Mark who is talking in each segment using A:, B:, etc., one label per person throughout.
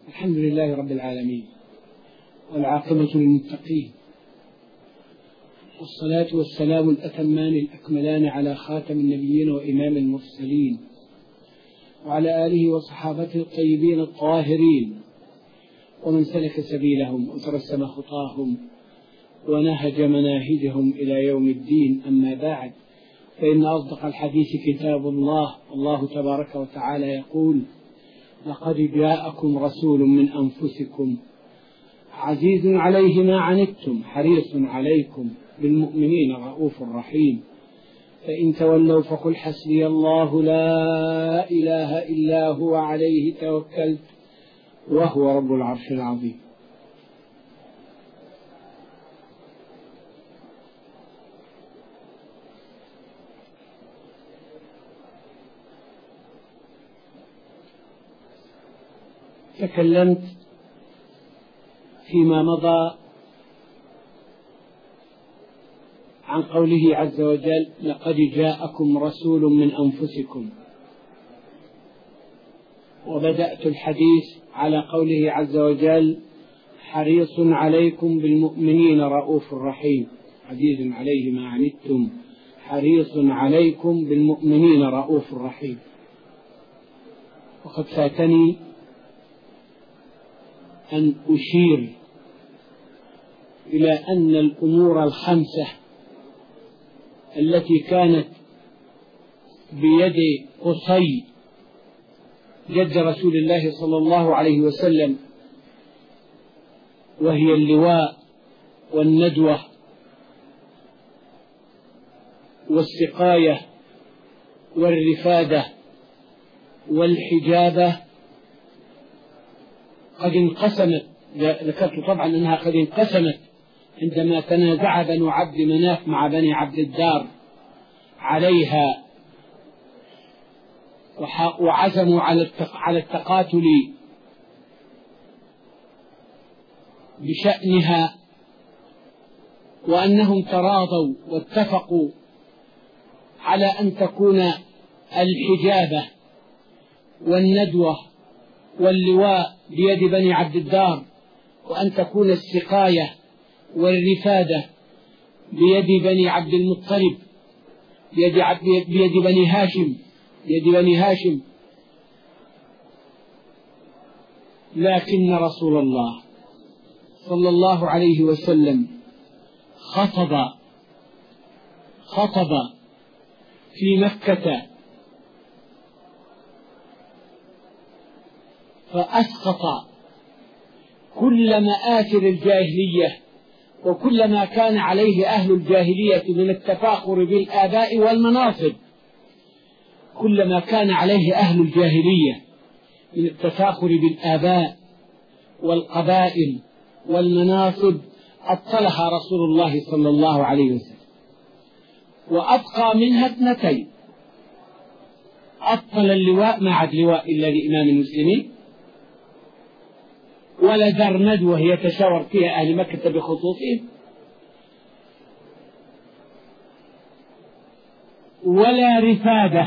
A: الحمد لله رب العالمين، والعاقبة للمتقين، والصلاة والسلام الأتمان الأكملان على خاتم النبيين وإمام المرسلين، وعلى آله وصحابته الطيبين الطاهرين، ومن سلك سبيلهم وترسم خطاهم ونهج مناهجهم إلى يوم الدين. أما بعد، فإن أصدق الحديث كتاب الله. الله تبارك وتعالى يقول: لقد جاءكم رسول من أنفسكم عزيز عليه ما عنتم حريص عليكم بالمؤمنين رؤوف رحيم، فإن تولوا فقل حسبي الله لا إله إلا هو عليه توكلت وهو رب العرش العظيم. تكلمت فيما مضى عن قوله عز وجل: لقد جاءكم رسول من أنفسكم، وبدأت الحديث على قوله عز وجل: حريص عليكم بالمؤمنين رؤوف رحيم، عزيز عليه ما عنتم حريص عليكم بالمؤمنين رؤوف رحيم. وقد فاتني أن أشير إلى أن الأمور الخمسة التي كانت بيد قصي جد رسول الله صلى الله عليه وسلم، وهي اللواء والندوة والسقاية والرفادة والحجابة، قد انقسمت. ذكرت طبعا أنها قد انقسمت عندما تنازع بنو عبد مناف مع بني عبد الدار عليها، وعزموا على التقاتل بشأنها، وأنهم تراضوا واتفقوا على أن تكون الحجابة والندوة واللواء بيد بني عبد الدار، وأن تكون السقاية والرفادة بيد بني عبد المطلب، بيد بني هاشم. لكن رسول الله صلى الله عليه وسلم خطب في مكة، فأسقط كل مآثر الجاهلية وكل ما كان عليه أهل الجاهلية من التفاخر بالآباء والمناصب. كل ما كان عليه أهل الجاهلية من التفاخر بالآباء والقبائل والمناصب أبطلها رسول الله صلى الله عليه وسلم، وأبقى منها اثنتين: أبطل اللواء ما عاد لواء إلا لإمام المسلمين، ولا دار ندوة يتشاور فيها أهل مكة بخصوصهم، ولا رفادة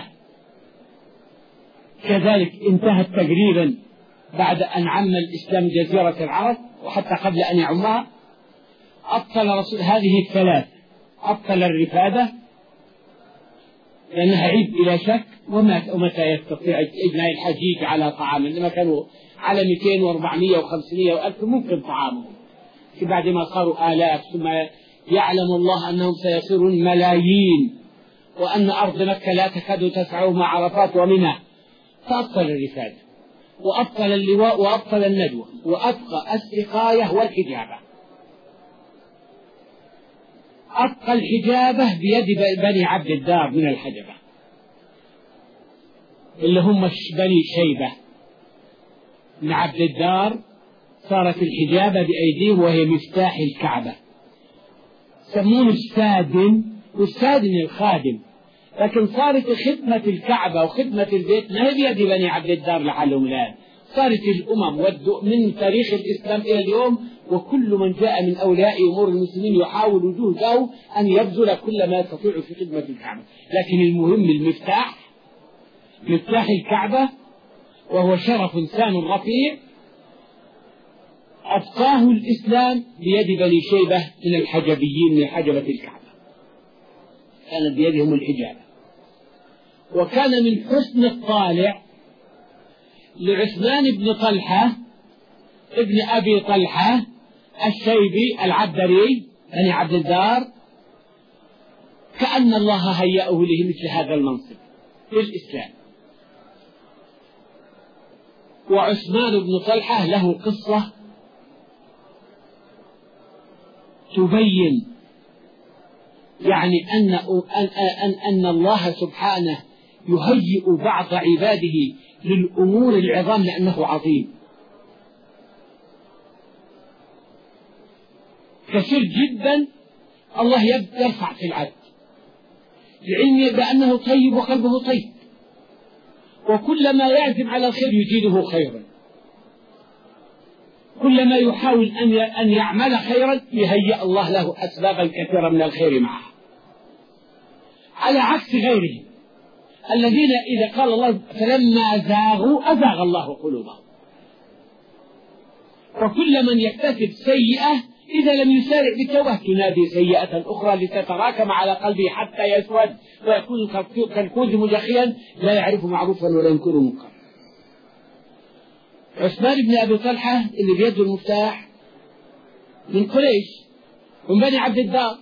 A: كذلك انتهت تقريبا بعد أن عم الإسلام جزيرة العرب وحتى قبل أن يعمها. أبطل رسول هذه الثلاث: أبطل الرفادة لأنها عيب بلا شك، ومتى يستطيع إجماع الحجيج على طعام، إنما كانوا على 200 و400 و500 و1000 ممكن طعامهم، بعد ما صاروا آلاف، ثم يعلم الله أنهم سيصيرون ملايين، وأن أرض مكة لا تكاد تسعهم عرفات ومنى. فأبطل الرفادة وأبطل اللواء وأبطل الندوة، وأبقى السقاية والحجابة. أبقى الحجابة بيد بني عبد الدار من الحجبة، اللي هم بني شيبة من عبد الدار. صارت الحجابة بأيديهم، وهي مفتاح الكعبة. سمون السادن، والسادن الخادم، لكن صارت خدمة الكعبة وخدمة البيت ما هي بيد بني عبد الدار لعلهم الآن. صارت الأمم من تاريخ الإسلام إلى اليوم، وكل من جاء من أولياء أمور المسلمين يحاول جهده أن يبذل كل ما يستطيع في خدمة الكعبة. لكن المهم مفتاح الكعبة، وهو شرف سام رفيع أبقاه الإسلام بيد بني شيبة من الحجبيين من حجبة الكعبة، كانت بيدهم الحجاب. وكان من حسن الطالع لعثمان بن طلحة ابن أبي طلحة الشيبي العبدري بني عبد الدار، كأن الله هيأه لمثل هذا المنصب في الإسلام. وعثمان بن طلحة له قصة تبين يعني أن الله سبحانه يهيئ بعض عباده للأمور العظام لأنه عظيم. كثير جدا الله يرفع في العبد لعلمه بأنه طيب وقلبه طيب، وكلما يعزم على الخير يزيده خيرا، كلما يحاول أن يعمل خيرا يهيئ الله له أسبابا كثيرة من الخير معه، على عكس غيرهم الذين إذا قال الله فلما زاغوا أزاغ الله قلوبهم. وكل من يكتسب سيئة إذا لم يسارع بالتوبة تنادي سيئة أخرى لتتراكم على قلبه حتى يسود ويكون كالكوز مجخيا لا يعرف معروفا ولا ينكر منكرا. عثمان بن أبي طلحة اللي بيده المفتاح من قريش من بني عبد الدار،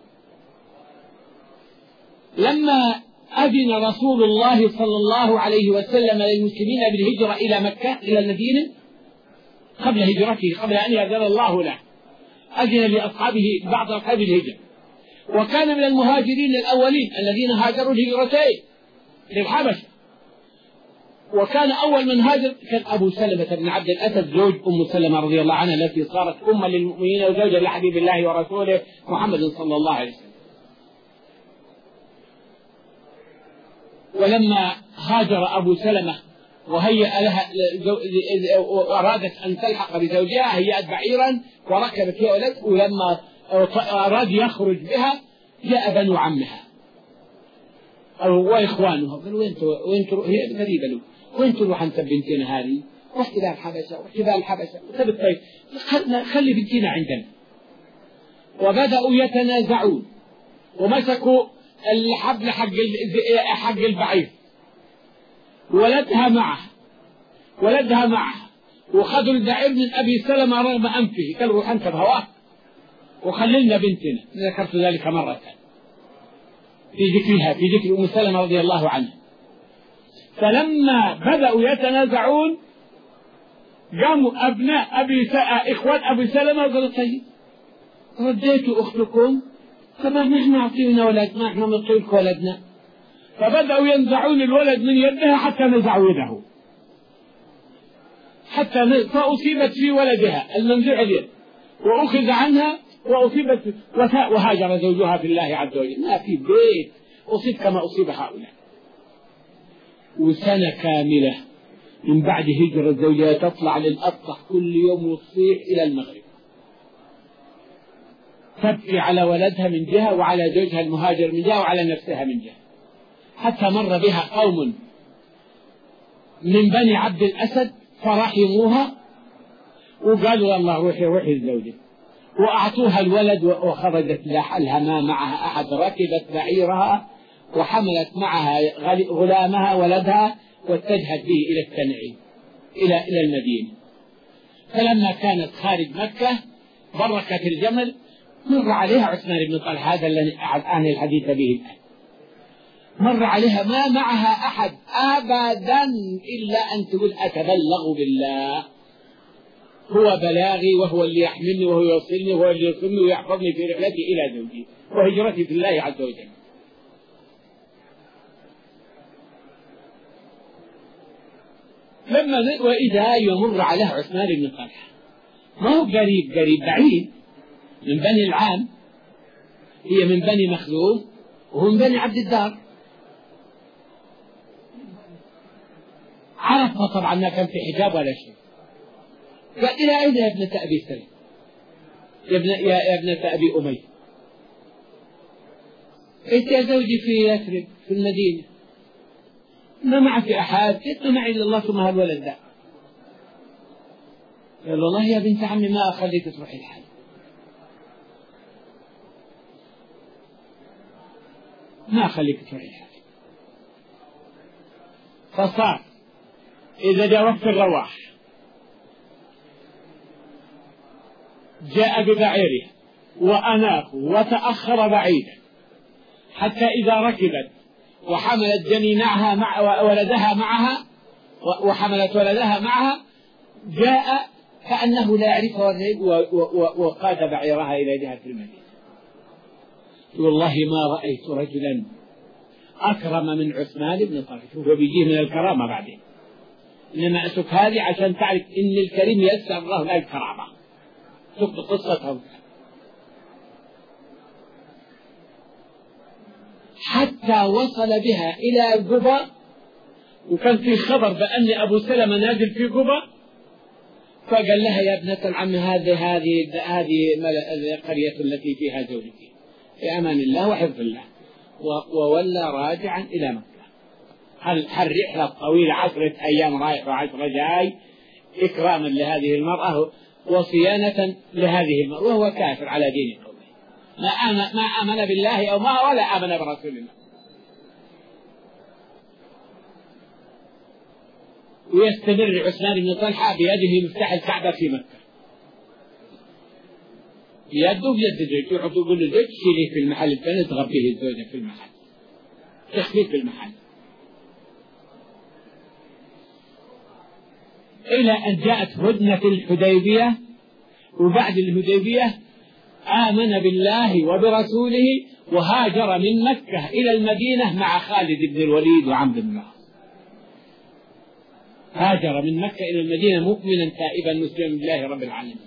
A: لما أذن رسول الله صلى الله عليه وسلم للمسلمين بالهجرة إلى مكة إلى المدينة قبل هجرته، قبل أن يأذن الله له، أذن لأصحابه بعض أصحاب الهجرة، وكان من المهاجرين الأولين الذين هاجروا الهجرتين للحبشة. وكان أول من هاجر كان أبو سلمة بن عبد الأسد زوج أم سلمة رضي الله عنها التي صارت أما للمؤمنين وزوجا لحبيب الله ورسوله محمد صلى الله عليه وسلم. ولما هاجر أبو سلمة وهيأ لها وأرادت أن تلحق بزوجها هيأت بعيرا وركبت هي ولد، ولما أراد يخرج بها جاء بنو عمها وإخوانها قالوا وين تروح؟ هي غريبة له، وين تروح أنت بنتنا هذه؟ رحت إلى الحبشة واحتبال الحبشة. طيب خلي بنتنا عندنا. وبدأوا يتنازعون ومسكوا الحبل حق البعير، ولدها معها وخذوا البعير من أبي سلمة رغم أنفه، قالوا روح أنت بهواك وخللنا بنتنا. ذكرت ذلك مرة في ذكر أم سلمة رضي الله عنها. فلما بدأوا يتنازعون قاموا أبناء إخوان أبي سلمة وقالوا طيب رديتوا أختكم فما نحن أعطينا ولد، ما احنا نعطيك ولدنا. فبدأوا ينزعون الولد من يدها حتى نزعوا يده، فأصيبت في ولدها المنزوع اليد وأخذ عنها وأصيبت وهاجر زوجها في الله عز وجل. ما في بيت أصيب كما أصيب هؤلاء. وسنة كاملة من بعد هجرة زوجها تطلع للأسطح كل يوم وتصيح إلى المغرب، تبكي على ولدها من جهة وعلى زوجها المهاجر من جهة وعلى نفسها من جهة، حتى مر بها قوم من بني عبد الأسد فرحموها وقالوا والله روحي الزوجة، وأعطوها الولد وخرجت لها ما معها أحد، ركبت بعيرها وحملت معها غلامها ولدها واتجهت به إلى التنعيم إلى المدينة. فلما كانت خارج مكة بركت الجمل، مر عليها عثمان بن طلحة هذا الذي الآن الحديث به الآن، مر عليها ما معها أحد أبدا إلا أن تقول أتبلغ بالله، هو بلاغي وهو اللي يحملني وهو يوصلني وهو اللي يوصلني ويحفظني في رحلتي إلى زوجي وهجرتي في الله عز وجل. لما وإذا يمر عليها عثمان بن طلحة ما هو قريب بعيد من بني العام، هي من بني مخزوم وهو من بني عبد الدار. عرفها طبعا ما كان في حجاب ولا شيء، قال إلى أين يا ابنة أبي سلمة يا ابنة أبي أمية؟ أنت يا زوجي في يثرب في المدينة ما معك أحد، ما معي إلا الله ثم هالولد ده. قال والله يا بنت عمي ما أخليك تروحي الحج. ما أخليك تروحي الحج. فصار إذا جاء وقت الرواح جاء ببعيره وأناخ وتأخر بعيدا، حتى إذا ركبت وحملت جنينها مع ولدها معها وحملت ولدها معها جاء كأنه لا يعرفها وقاد بعيرها إلى جهة المدينة. والله ما رأيت رجلا أكرم من عثمان بن طلحة. شوف بيجيه من الكرامة بعدين، إنما أسك هذه عشان تعرف إن الكريم يسر الله لا الكرامة. شوف قصتهم. حتى وصل بها إلى قباء، وكان في خبر بأن أبو سلمة نازل في قباء، فقال لها يا ابنة العم هذه القرية التي فيها زوجك في أمان الله وحفظ الله، وولى راجعا إلى مكة. الرحلة الطويلة 10 أيام رايح و10 جاي إكراما لهذه المرأة وصيانة لهذه المرأة، وهو كافر على دين قومه ما آمن بالله أو ما ولا آمن برسول الله. ويستمر عثمان بن طلحة بيده مفتاح الكعبة في مكة، بيده بيد زوجته، يقول له زوج شيلي في المحل الثاني تغطيه الزوجة في المحل، تخفيه في المحل. إلى أن جاءت هدنة الحديبية، وبعد الحديبية آمن بالله وبرسوله وهاجر من مكة إلى المدينة مع خالد بن الوليد وعمرو بن العاص. هاجر من مكة إلى المدينة مؤمنا تائبا مسلما بالله رب العالمين،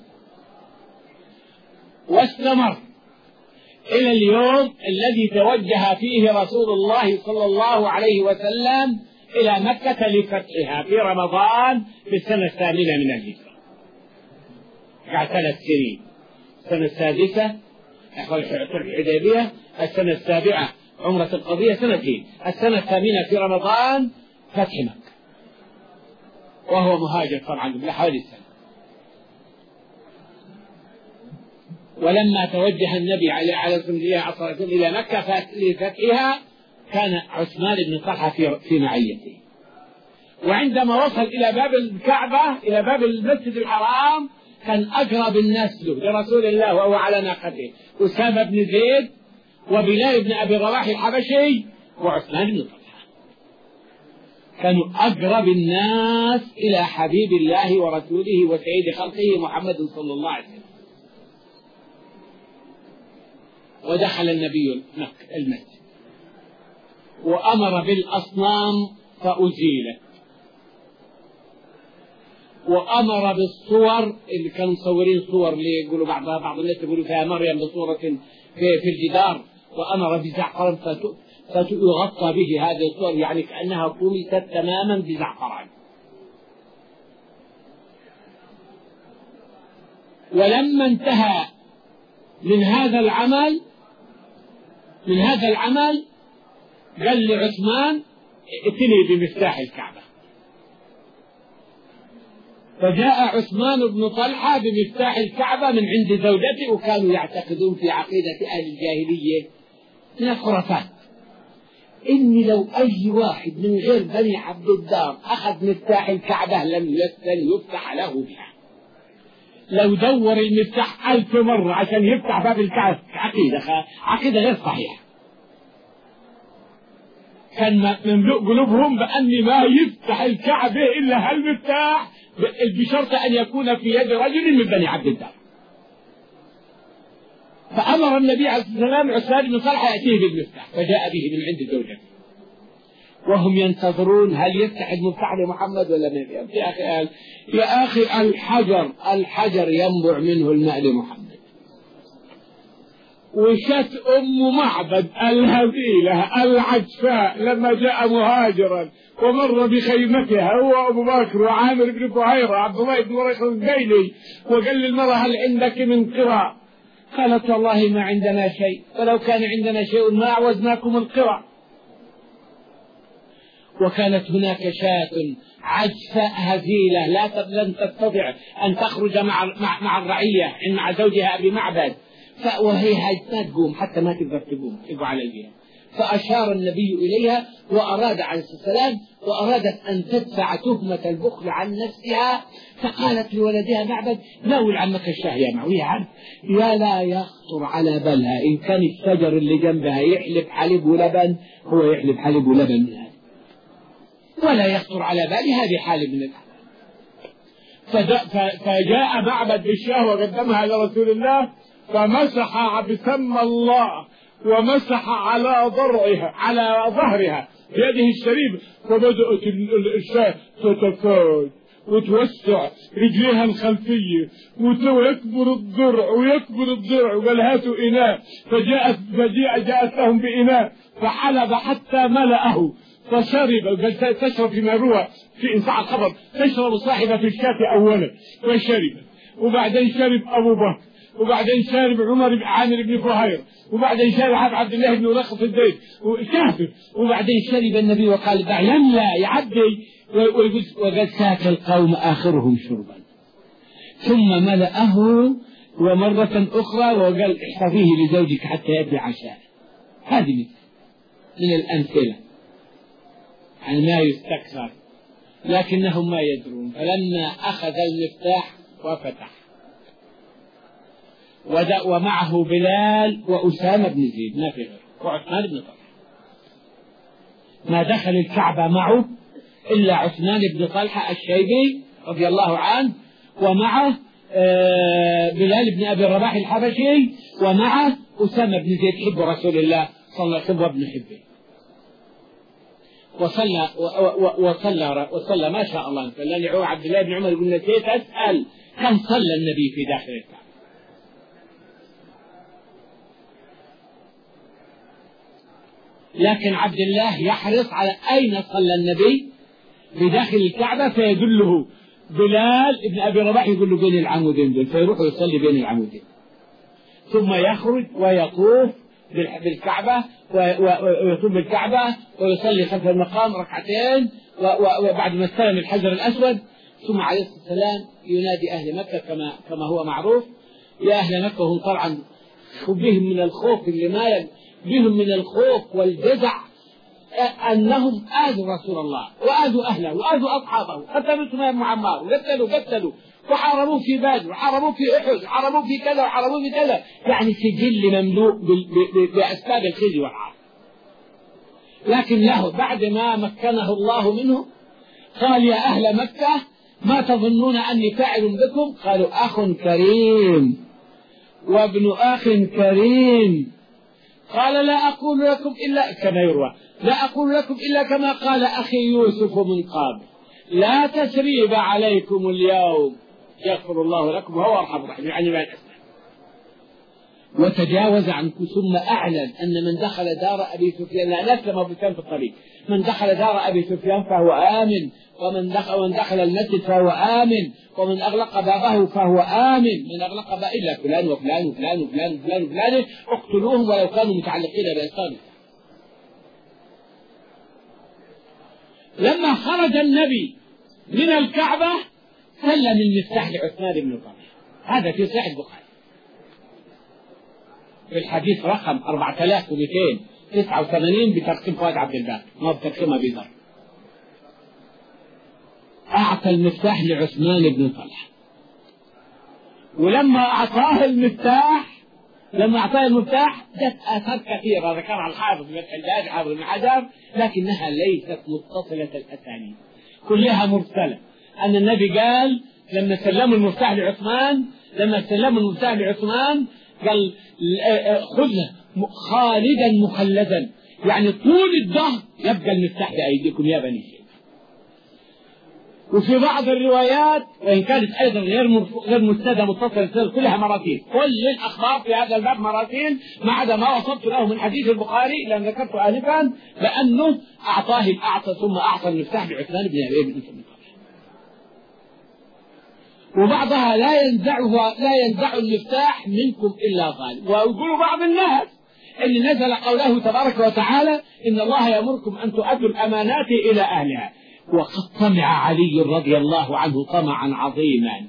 A: واستمر إلى اليوم الذي توجه فيه رسول الله صلى الله عليه وسلم إلى مكة لفتحها في رمضان في السنة 8 من الهجرة. قعد 3 سنين، السنة 6 الحديبية، السنة 7 عمرة القضية، 2 سنين، السنة 8 في رمضان فتح مكة، وهو مهاجر طبعا قبل حوالي سنة. ولما توجه النبي عليه الصلاة والسلام إلى مكة لفتحها كان عثمان بن طلحة في معيته. وعندما وصل إلى باب الكعبة إلى باب المسجد الحرام كان أقرب الناس له لرسول الله وهو على ناقته أسامة بن زيد وبلال بن أبي رواح الحبشي وعثمان بن طلحة، كانوا أقرب الناس إلى حبيب الله ورسوله وسيد خلقه محمد صلى الله عليه وسلم. ودخل النبي المسجد وأمر بالأصنام فأزيلت، وأمر بالصور اللي كانوا مصورين صور اللي يقولوا بعض الناس يقولوا فيها مريم بصورة في الجدار، وأمر بزعفران فيغطى به هذه الصور، يعني كأنها طمست تماما بزعفران. ولما انتهى من هذا العمل قال لعثمان ائتني بمفتاح الكعبة، فجاء عثمان بن طلحة بمفتاح الكعبة من عند زوجته. وكانوا يعتقدون في عقيدة أهل الجاهلية من الخرافات إن لو أي واحد من غير بني عبد الدار أخذ مفتاح الكعبة لم يفتح له بها. لو دور المفتاح 1000 مرة عشان يفتح باب الكعبة، عقيدة غير صحيحة. كان مملوء قلوبهم بأن ما يفتح الكعبة إلا هالمفتاح بشرط أن يكون في يد رجل من بني عبد الدار. فأمر النبي عليه الصلاة والسلام عثمان بن طلحة يأتيه بالمفتاح، فجاء به من عند زوجته وهم ينتظرون هل يفتح المفتاح لمحمد ولا ما يفتح. يا أخي الحجر ينبع منه الماء لمحمد. وشت أم معبد الهزيلة العجفاء لما جاء مهاجرا ومر بخيمتها هو أبو بكر وعامر بن فهيرة عبد الله بن وريق الديلي، وقال للمرأة هل عندك من قرى؟ قالت والله ما عندنا شيء، ولو كان عندنا شيء ما أعوزناكم القرى. وكانت هناك شاة عجفاء هزيلة لن تستطيع أن تخرج مع الرعية مع زوجها أبي معبد، وهي ما تقوم، حتى ما تقدر تقوم على الجهة. فأشار النبي إليها وأراد عليه السلام وأرادت أن تدفع تهمة البخل عن نفسها، فقالت لولدها معبد: ناول عمك الشاي يا معوية عم. يا لا يخطر على بالها إن كان الشجر اللي جنبها يحلب حليب ولبن، هو يحلب حليب ولبن من هذا، ولا يخطر على بالها بحالب من الأحلام. فجاء معبد بالشاه وقدمها لرسول الله، فمسح بسم الله ومسح على ضرعها على ظهرها بيده الشريف، فبدأت الشاة تتفاج وتوسع رجليها الخلفية ويكبر الضرع وقال: هاتوا إناء. جاءت لهم بإناء فحلب حتى ملأه فشرب. قال: تشرب فيما روى في إنصاع الخبر: تشرب صاحبة الشاة أولا، فشرب، وبعدين شرب أبو بكر، وبعدين شارب عمر بن عامر بن فهير، وبعدين شارب عبد الله بن رخص الدين وكافر، وبعدين شرب النبي وقال: يملا يعدي، وقد ساك القوم آخرهم شربا، ثم ملأه ومرة أخرى وقال: احفظيه لزوجك حتى يأتي عشاء. هذه من الأمثلة عن ما يستكثر، لكنهم ما يدرون. فلما أخذ المفتاح وفتح، ومعه بلال وأسامة بن زيد، ما في غيره، وعثمان بن طلحة. ما دخل الكعبة معه إلا عثمان بن طلحة الشيبي رضي الله عنه، ومعه بلال بن أبي رباح الحبشي، ومعه أسامة بن زيد حب رسول الله صلى الله عليه وسلم وابن حبه. وصلى ما شاء الله. فلان عبد الله بن عمر يقول: نسيت أسأل كم صلى النبي في داخل الكعبة. لكن عبد الله يحرص على أين صلى النبي بداخل الكعبة، فيدله بلال ابن أبي رباح يقول له: بين العمودين دول، فيروح يصلي بين العمودين، ثم يخرج ويطوف بالكعبة ويطوف بالكعبة ويصلي خلف المقام ركعتين، وبعد ما استلم الحجر الأسود ثم عليه الصلاة والسلام ينادي أهل مكة كما هو معروف: يا أهل مكة. هم طبعا بهم من الخوف بهم من الخوف والجزع أنهم آذوا رسول الله وآذوا أهله وآذوا أصحابه، قتلوا سمية بن عمار وقتلوا وحاربوا في بدر وحاربوا في أحد وحاربوا في كذا وحاربوا في كذا، يعني سجل مملوء بأسباب الخزي والعار. لكن له بعد ما مكنه الله منه قال: يا أهل مكة ما تظنون أني فاعل بكم؟ قالوا: أخ كريم وابن أخ كريم. قال: لا أقول لكم إلا كما يروى، لا أقول لكم إلا كما قال أخي يوسف من قبل: لا تثريب عليكم اليوم يغفر الله لكم وهو أرحم الراحمين. يعني ما الأسلام. وتجاوز عنكم، ثم أعلن أن من دخل دار أبي سفيان، لا أسلم أبو سفيان في الطريق، من دخل دار أبي سفيان فهو آمن، ومن دخل المسجد فهو آمن، ومن أغلق بابه فهو آمن، من أغلق بابه إلا فلان وفلان وفلان وفلان وفلان وفلان اقتلوهم ولو كانوا متعلقين بأسفل. لما خرج النبي من الكعبة سلم المفتاح لعثمان بن طلحة، هذا في صحيح البخاري في الحديث رقم 4289 بترقيم فؤاد عبد الباقي، ما بترقيم أبي ذر. أعطى المفتاح لعثمان بن طلحة، ولما أعطاه المفتاح جت آثار كثيرة ذكرها الحافظ بن الحجاج حافظ بن حجر، لكنها ليست متصلة الأسانيد، كلها مرسلة. أن النبي قال لما سلموا المفتاح لعثمان قال: خذها خالدا مخلدا، يعني طول الدهر يبقى المفتاح بأيديكم يا بني شيبة. وفي بعض الروايات وإن كانت أيضا غير مسندة متصلة كلها مراسيل، كل الأخبار في هذا الباب مراسيل ما عدا ما وصلت له من حديث البخاري لأن ذكرته آنفا، لأنه ثم أعطى المفتاح لعثمان بن أبي بن طلحة. وبعضها لا ينزع المفتاح منكم إلا ظالم. ويقول بعض الناس إن نزل قوله تبارك وتعالى: إن الله يأمركم أن تؤدوا الأمانات إلى أهلها، وقد طمع علي رضي الله عنه طمعا عظيما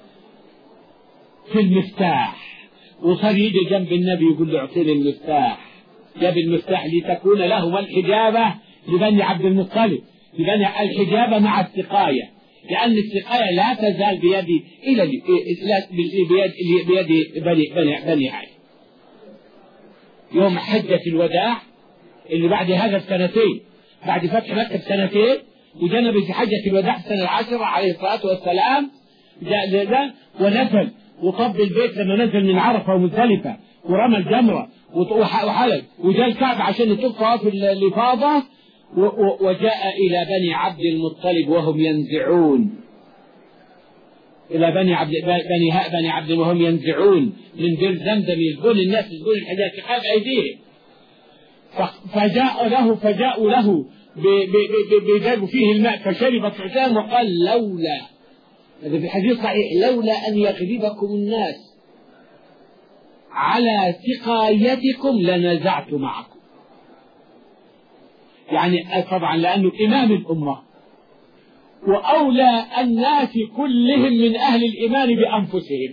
A: في المفتاح، وصار يجي جنب النبي يقول له اعطيني المفتاح، جاب المفتاح لتكون لهما الحجابة لبني عبد المطلب، لبني الحجابة مع السقاية، لأن السقاية لا تزال بيدي إلى بيد بني هاشم. يوم حجة الوداع اللي بعد هذا بسنتين، بعد فتح مكة بسنتين، وجاء النبي في حجة الوداع السنة 10 عليه الصلاة والسلام، جاء ونزل وطب البيت لما نزل من عرفة ومزدلفة ورمى الجمرة وحلق، وجاء الكعبة عشان يطوف طواف الإفاضة، وجاء إلى بني عبد المطلب وهم ينزعون، إلى بني عبد وهم ينزعون من بئر زمزم، يسقون الناس، يسقون الحجاج في حال أيديهم، فجاءوا له بجابوا فيه الماء فشرب الطعام وقال لولا، هذا في الحديث صحيح، لولا أن يغلبكم الناس على سقايتكم لنزعت معكم. يعني طبعا لأنه إمام الأمة وأولى الناس كلهم من أهل الإيمان بأنفسهم،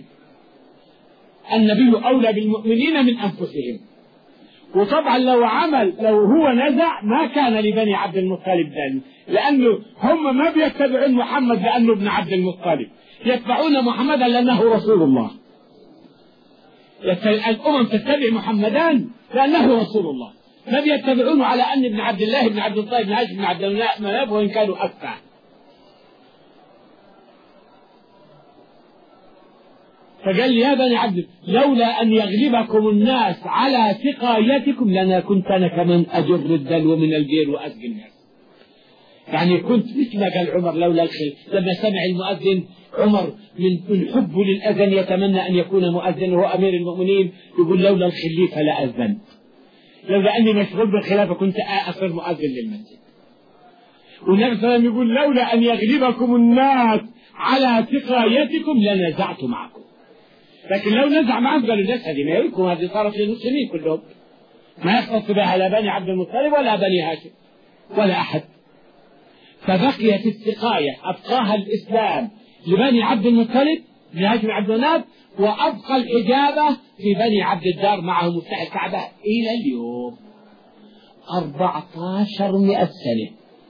A: النبي أولى بالمؤمنين من أنفسهم، وطبعا لو هو نزع ما كان لبني عبد المطلب ذلك، لأنه هم ما بيتبعون محمد لأنه ابن عبد المطلب، يتبعون محمدا لأنه رسول الله. الأمم تتبع محمدا لأنه رسول الله، ما بيتبعونه على أن ابن عبد الله ابن عبد الطيب بن هاشم بن عبد مناف وإن كانوا أكثر. فقال يا بني عبد لولا أن يغلبكم الناس على سقايتكم لنا كنت أنا كمن أجر الدلو من البير وأسقي الناس. يعني كنت مثل ما قال عمر لولا الخيل، لما سمع المؤذن عمر من حبه للأذن يتمنى أن يكون مؤذن وهو أمير المؤمنين، يقول لولا الخليفة لأذن، لولا أني مشغول بالخلافة كنت أصير مؤذن للمسجد. والنبي صلى الله عليه وسلم يقول لولا أن يغلبكم الناس على سقايتكم لنزعت معكم. لكن لو نزع معهم قالوا الناس هذه ما يلكم، هذه صارت للمسلمين كلهم، ما يختص بها لا بني عبد المطلب ولا بني هاشم ولا أحد. فبقيت السقاية أبقاها الإسلام لبني عبد المطلب بن هاشم عبد مناف، وأبقى الحجابة في بني عبد الدار معهم مفتاح الكعبة إلى اليوم 1400 سنة،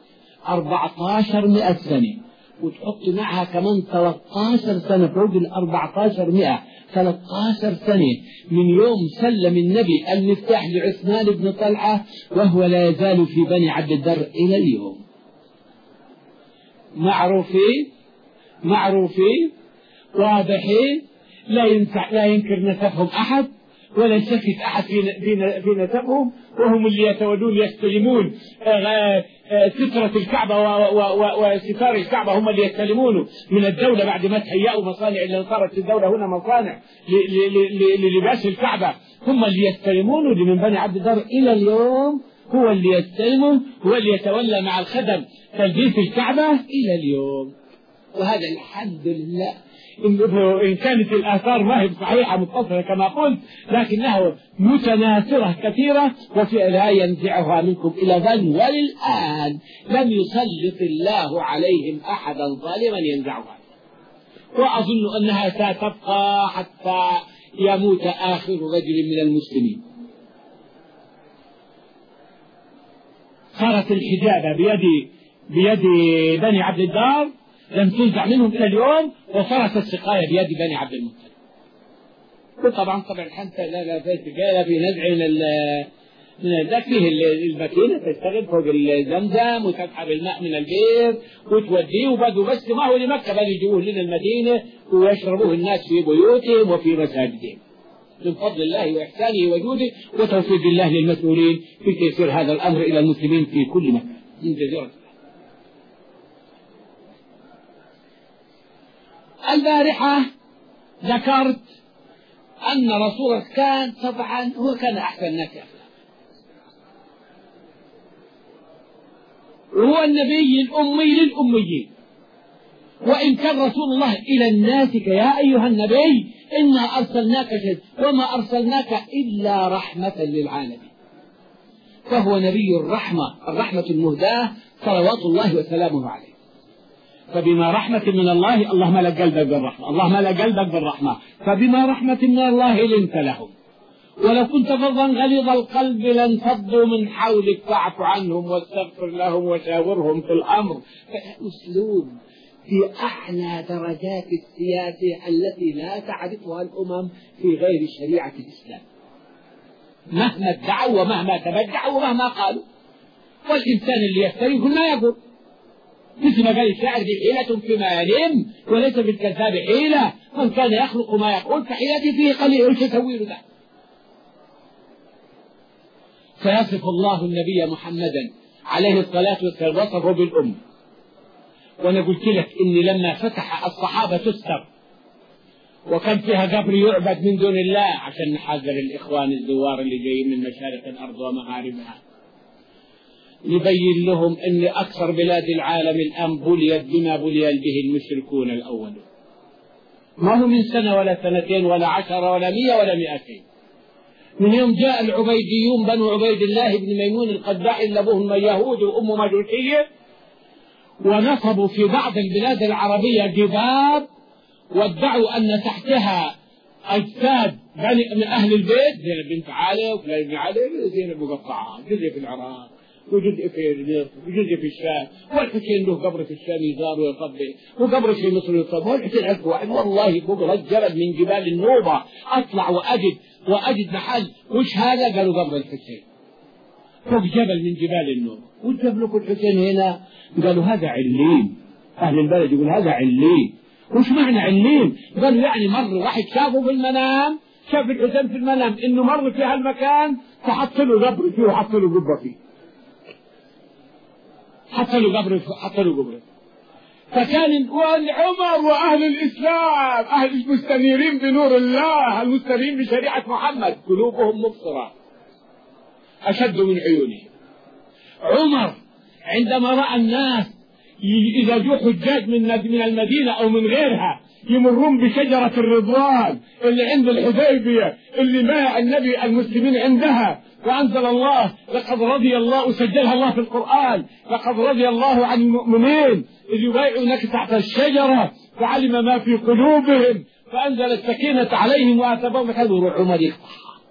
A: 1400 سنة، وتحط معها كمان 13 سنة فوق 1400، 13 سنة من يوم سلم النبي المفتاح لعثمان بن طلحة وهو لا يزال في بني عبد الدار إلى اليوم. معروفين واضحين، لا ينكر نسبهم أحد ولا يشكك أحد في نسبهم، وهم اللي يتولون يستلمون سترة الكعبة وستار الكعبة، هم اللي يستلمونه من الدولة بعد ما تهيأوا مصانع، اللي صارت الدولة هنا مصانع للباس الكعبة، هم اللي يستلمونه، اللي من بني عبد الدار إلى اليوم هو اللي يستلمه، هو اللي يتولى مع الخدم تلبيس الكعبة إلى اليوم. وهذا الحمد لله إن كانت الآثار ما هي صحيحة متصلة كما قلت، لكنها متناثرة كثيرة، وفي لا ينزعها منكم إلى ظن، وللآن لم يسلط الله عليهم أحدا ظالما ينزعها، وأظن أنها ستبقى حتى يموت آخر رجل من المسلمين. صارت الحجابة بيد بني عبد الدار لم تنزع منهم إلى اليوم، وصارت السقاية بيد بني عبد المطلب. وطبعا الحنطة لا في نزع من ذاك، فيه الماكينة تشتغل فوق الزمزم وتسحب الماء من البئر وتوديه، وبدوا بس ما هو لمكة، بل يجيبوه لنا المدينة ويشربوه الناس في بيوتهم وفي مساجدهم من فضل الله وإحسانه وجوده وتوفيق الله للمسؤولين في تيسير هذا الأمر إلى المسلمين في كل مكان من جزيرة. البارحة ذكرت أن رسول كان طبعا هو كان أحسن الناس أخلاقا، وهو النبي الأمي للأميين، وإن كان رسول الله إلى الناس يا أيها النبي إنا أرسلناك وما أرسلناك إلا رحمة للعالمين، فهو نبي الرحمة المهداة صلوات الله وسلامه عليه. فبما رحمة من الله، الله ملأ قلبك بالرحمة، الله ملأ قلبك بالرحمة، فبما رحمة من الله لنت لهم، ولو كنت فظا غليظ القلب لانفضوا من حولك فاعف عنهم واستغفر لهم وشاورهم في الأمر. أسلوب في أعلى درجات السياسة التي لا تعرفها الأمم في غير شريعة الإسلام، مهما ادعوا ومهما تبدعوا ومهما قالوا. والإنسان اللي يفتري يقول ما يقول، مثل ما قال الشاعر: حيلة فيما يلم وليس بالكذاب حيلة، من كان يخلق ما يقول فحيلته فيه قليل، وش يسوي له ده؟ فيصف الله النبي محمدا عليه الصلاة والسلام وصفه بالأمة. وأنا قلت لك إني لما فتح الصحابة تستر وكان فيها قبر يعبد من دون الله عشان نحذر الإخوان الزوار اللي جايين من مشارق الأرض ومغاربها، نبين لهم أن أكثر بلاد العالم الآن بليت بما بلي به المشركون الأولون، ما هو من سنة ولا سنتين ولا 10 ولا 100 ولا 200. من يوم جاء العبيديون بنو عبيد الله بن ميمون القداح اللي أبوهم يهود وأمه مجوسية، ونصبوا في بعض البلاد العربية جباب وادعوا أن تحتها أجساد من أهل البيت، زينب بنت علي وفلان بن علي، زينب مقطعة، جزء في العراق وجزء في مصر وجزء في الشام، والحسين له قبر في الشام يزار ويصلي، وقبر في مصر يصلي، والحسين عرف واحد. والله فوق جبل من جبال النوبة أطلع وأجد محل، وش هذا؟ قالوا قبر الحسين فوق جبل من جبال النوبة. وجاب لكم الحسين هنا؟ قالوا هذا علين، أهل البلد يقول هذا علين. وش معنى علين؟ قالوا يعني مر واحد شافه في المنام، شاف الحسين في المنام إنه مر في هالمكان فحط له قبر فيه وحط له قبة فيه، حط له قبر. فكان والعمر وأهل الإسلام، أهل المستنيرين بنور الله، المستنيرين بشريعة محمد، قلوبهم مبصرة أشد من عيونهم. عمر عندما رأى الناس إذا جو حجاج من المدينة أو من غيرها يمرون بشجرة الرضوان اللي عند الحديبية اللي باع النبي المسلمين عندها، وأنزل الله لقد رضي الله، وسجلها الله في القرآن: لقد رضي الله عن المؤمنين إذ يبايعونك تحت الشجرة فعلم ما في قلوبهم فأنزل السكينة عليهم وأثابهم حذر. عمر يقطع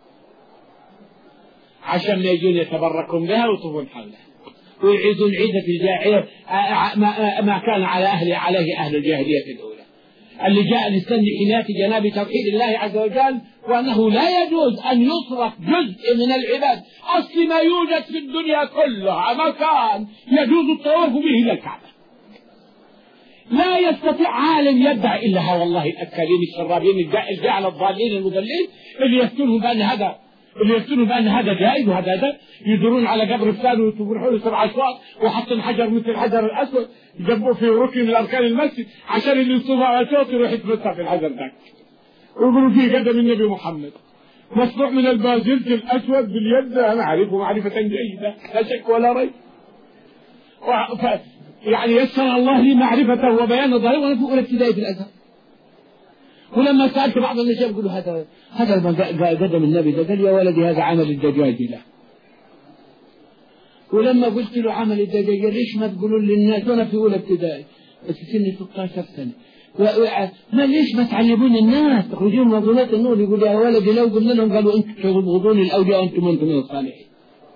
A: عشان ما يجون يتبركون بها ويطوفون حولها ويعيدون عيدة الجاهلية ما كان عليه أهل الجاهلية الأولى، اللي جاء لسن حماية جناب توحيد الله عز وجل، وأنه لا يجوز أن يصرف جزء من العباد. أصل ما يوجد في الدنيا كلها مكان يجوز الطواف به إلى الكعبة، لا يستطيع عالم يدعي إلا والله الأكالين الشرابين الجعل الضالين المضلين اللي يفتنوا بأن هذا جائز وهذا ده، يدورون على قبر فلان ويروحوا له 7 أشواط وحطوا حجر مثل الحجر الأسود جنبوه في ركن من أركان المسجد عشان اللي يصوفوا على صوت يروح يتمسح في الحجر ده، ويقولوا فيه قدم النبي محمد مصنوع من البازلت الأسود باليد، أنا أعرفه معرفة جيدة لا شك ولا ريب، يعني يسر الله لي معرفته وبيان ظاهره وأنا في أولى ابتدائي في الأزهر. ولما سألت بعض الناس يقولوا هذا قدم النبي ده، قال يا ولدي هذا عمل الدجاجلة. ولما قلت له عمل الدجاجلة ليش ما تقولون للناس، وأنا في أولى ابتدائي بس سني 16 سنة، ما ليش ما تعلمون الناس تخرجون من ظلمات النور؟ يقول يا ولدي لو قلنا لهم قالوا أنتم تبغضون الأولياء وأنتم من الصالحين.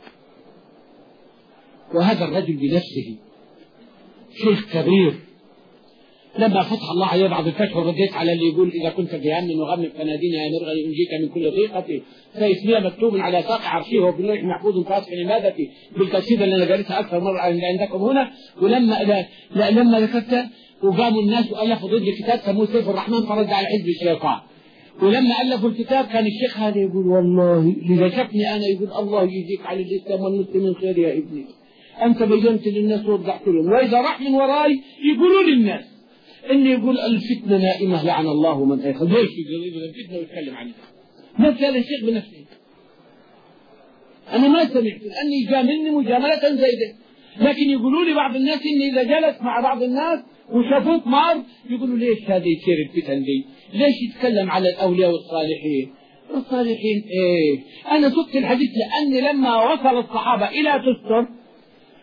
A: وهذا الرجل بنفسه شيخ كبير، لما فتح الله عليه بعد الفتح ورديت على اللي يقول إذا كنت في هم وغم فنادينا يا مرغني أنجيك من كل ضيقة، فاسمها مكتوب على ساق عرشه وفي اللوح محفوظ في أسفل مادتي بالقصيدة اللي أنا قريتها أكثر مرة عندكم هنا. ولما ذكرت وقاموا الناس وألفوا ضد الكتاب سموه سيف الرحمن فرد على حزب الشيطان. ولما ألفوا الكتاب كان الشيخ هذا يقول والله إذا شفني أنا يقول الله يجزيك على الإسلام والمسلمين خير يا ابني، أنت بينت للناس ووضحت لهم. وإذا راح من وراي يقولوا للناس إني يقول الفتنة نائمة لعن الله من أيقظ. ليش يقول الفتنة ويتكلم عنها؟ ما كان الشيخ بنفسه، أنا ما سمعت أني جاملني مجاملة زيدة، لكن يقولوا لي بعض الناس إني إذا جلس مع بعض الناس وشافوك مار يقولوا ليش هذا يصير الفتن دي؟ ليش يتكلم على الأولياء والصالحين؟ الصالحين إيه؟ أنا سبت الحديث لأني لما وصل الصحابة إلى تستر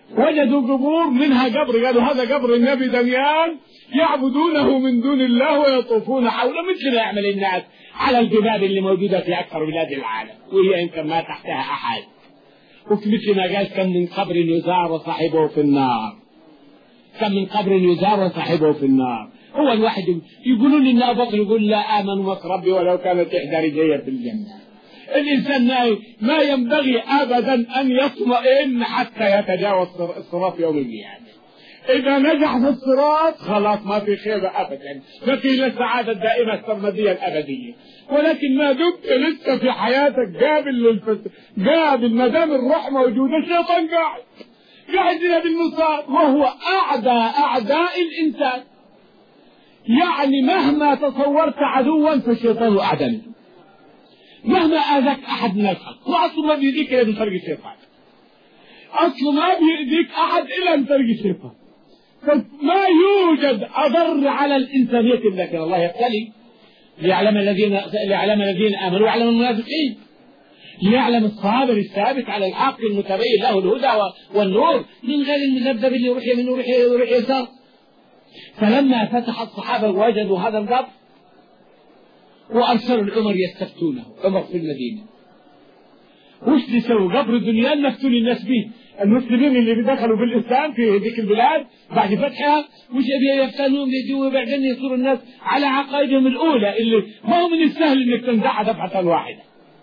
B: وجدوا قبور منها قبر، قالوا هذا قبر النبي دانيال يعبدونه من دون الله ويطوفون حوله مثل ما يعمل الناس على الجبال اللي موجودة في أكثر بلاد العالم وهي يمكن ما تحتها أحد. وفي مثل ما قال كم من قبر يزار وصاحبه في النار، كم من قبر يزار وصاحبه في النار. هو الواحد يقولون لي إن أبو بكر يقول لا آمن مك ربي ولو كانت إحدى رجلي في الجنة. الإنسان ما ينبغي أبدا أن يطمئن حتى يتجاوز الصراط يوم القيامة. إذا نجح في الصراط خلاص ما في خير أبدا، ما في إلا السعادة الدائمة السرمدية الأبدية. ولكن ما دمت لسه في حياتك قابل ما دام الروح موجودة الشيطان قاعد لنا بالمصاب، وهو أعداء الإنسان. يعني مهما تصورت عدوا فالشيطان أعدى منه، مهما آذاك أحد من الخلق، وأصله ما بيديك إلا من طريق الشيطان، أصله ما بيديك أحد إلا من طريق الشيطان. فما يوجد أضر على الإنسانية لكن الله يبتلي ليعلم الذين آمنوا ويعلم المنافقين، ليعلم الصابر الثابت على الحق المتبين له الهدى والنور من غير المذبذب اللي يروح يمين ويروح يسار. فلما فتح الصحابة وجدوا هذا القبر وأرسلوا العمر يستفتونه، عمر في المدينة وش يسوي؟ قبر دنيا مفتون الناس به، المسلمين اللي دخلوا بالإسلام في ذيك البلاد بعد فتحها وش يفتنون يجوا وبعدين يصيروا الناس على عقائدهم الأولى اللي ما هو من السهل إنك تنزعها دفعة واحدة.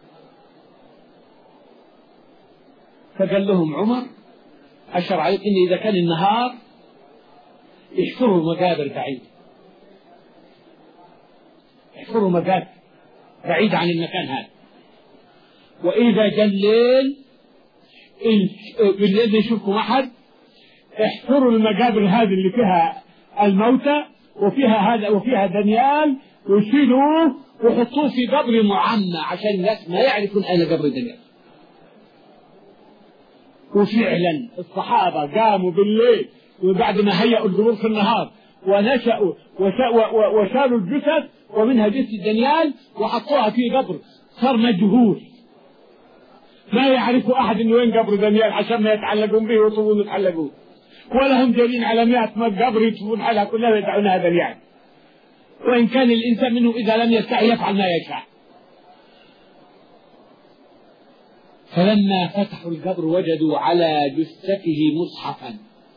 B: فقال لهم عمر أشر عليك إن إذا كان النهار يحفروا مقابر بعيد، يحفروا مقابر بعيد عن المكان هذا، وإذا جاء الليل بالليل يشوفكم أحد احفروا المقابر هذه اللي فيها الموتى وفيها دانيال ويشيلوه وحطوه في قبر معمى عشان الناس ما يعرفون أين قبر دانيال. وفعلا الصحابة قاموا بالليل وبعد ما هيئوا القبور في النهار ونشأوا وشالوا الجثث ومنها جثة دانيال وحطوها في قبر صار مجهول، ما يعرف أحد إنه وين قبر دانيال عشان ما يتعلقون به ويطلبون يتعلقون، ولا هم جايين على 100 قبر يطلبون على كلها يدعونها دانيال. وإن كان الإنسان منه إذا لم يستحي يفعل ما يشاء. فلما فتحوا القبر وجدوا على جثته مصحفا.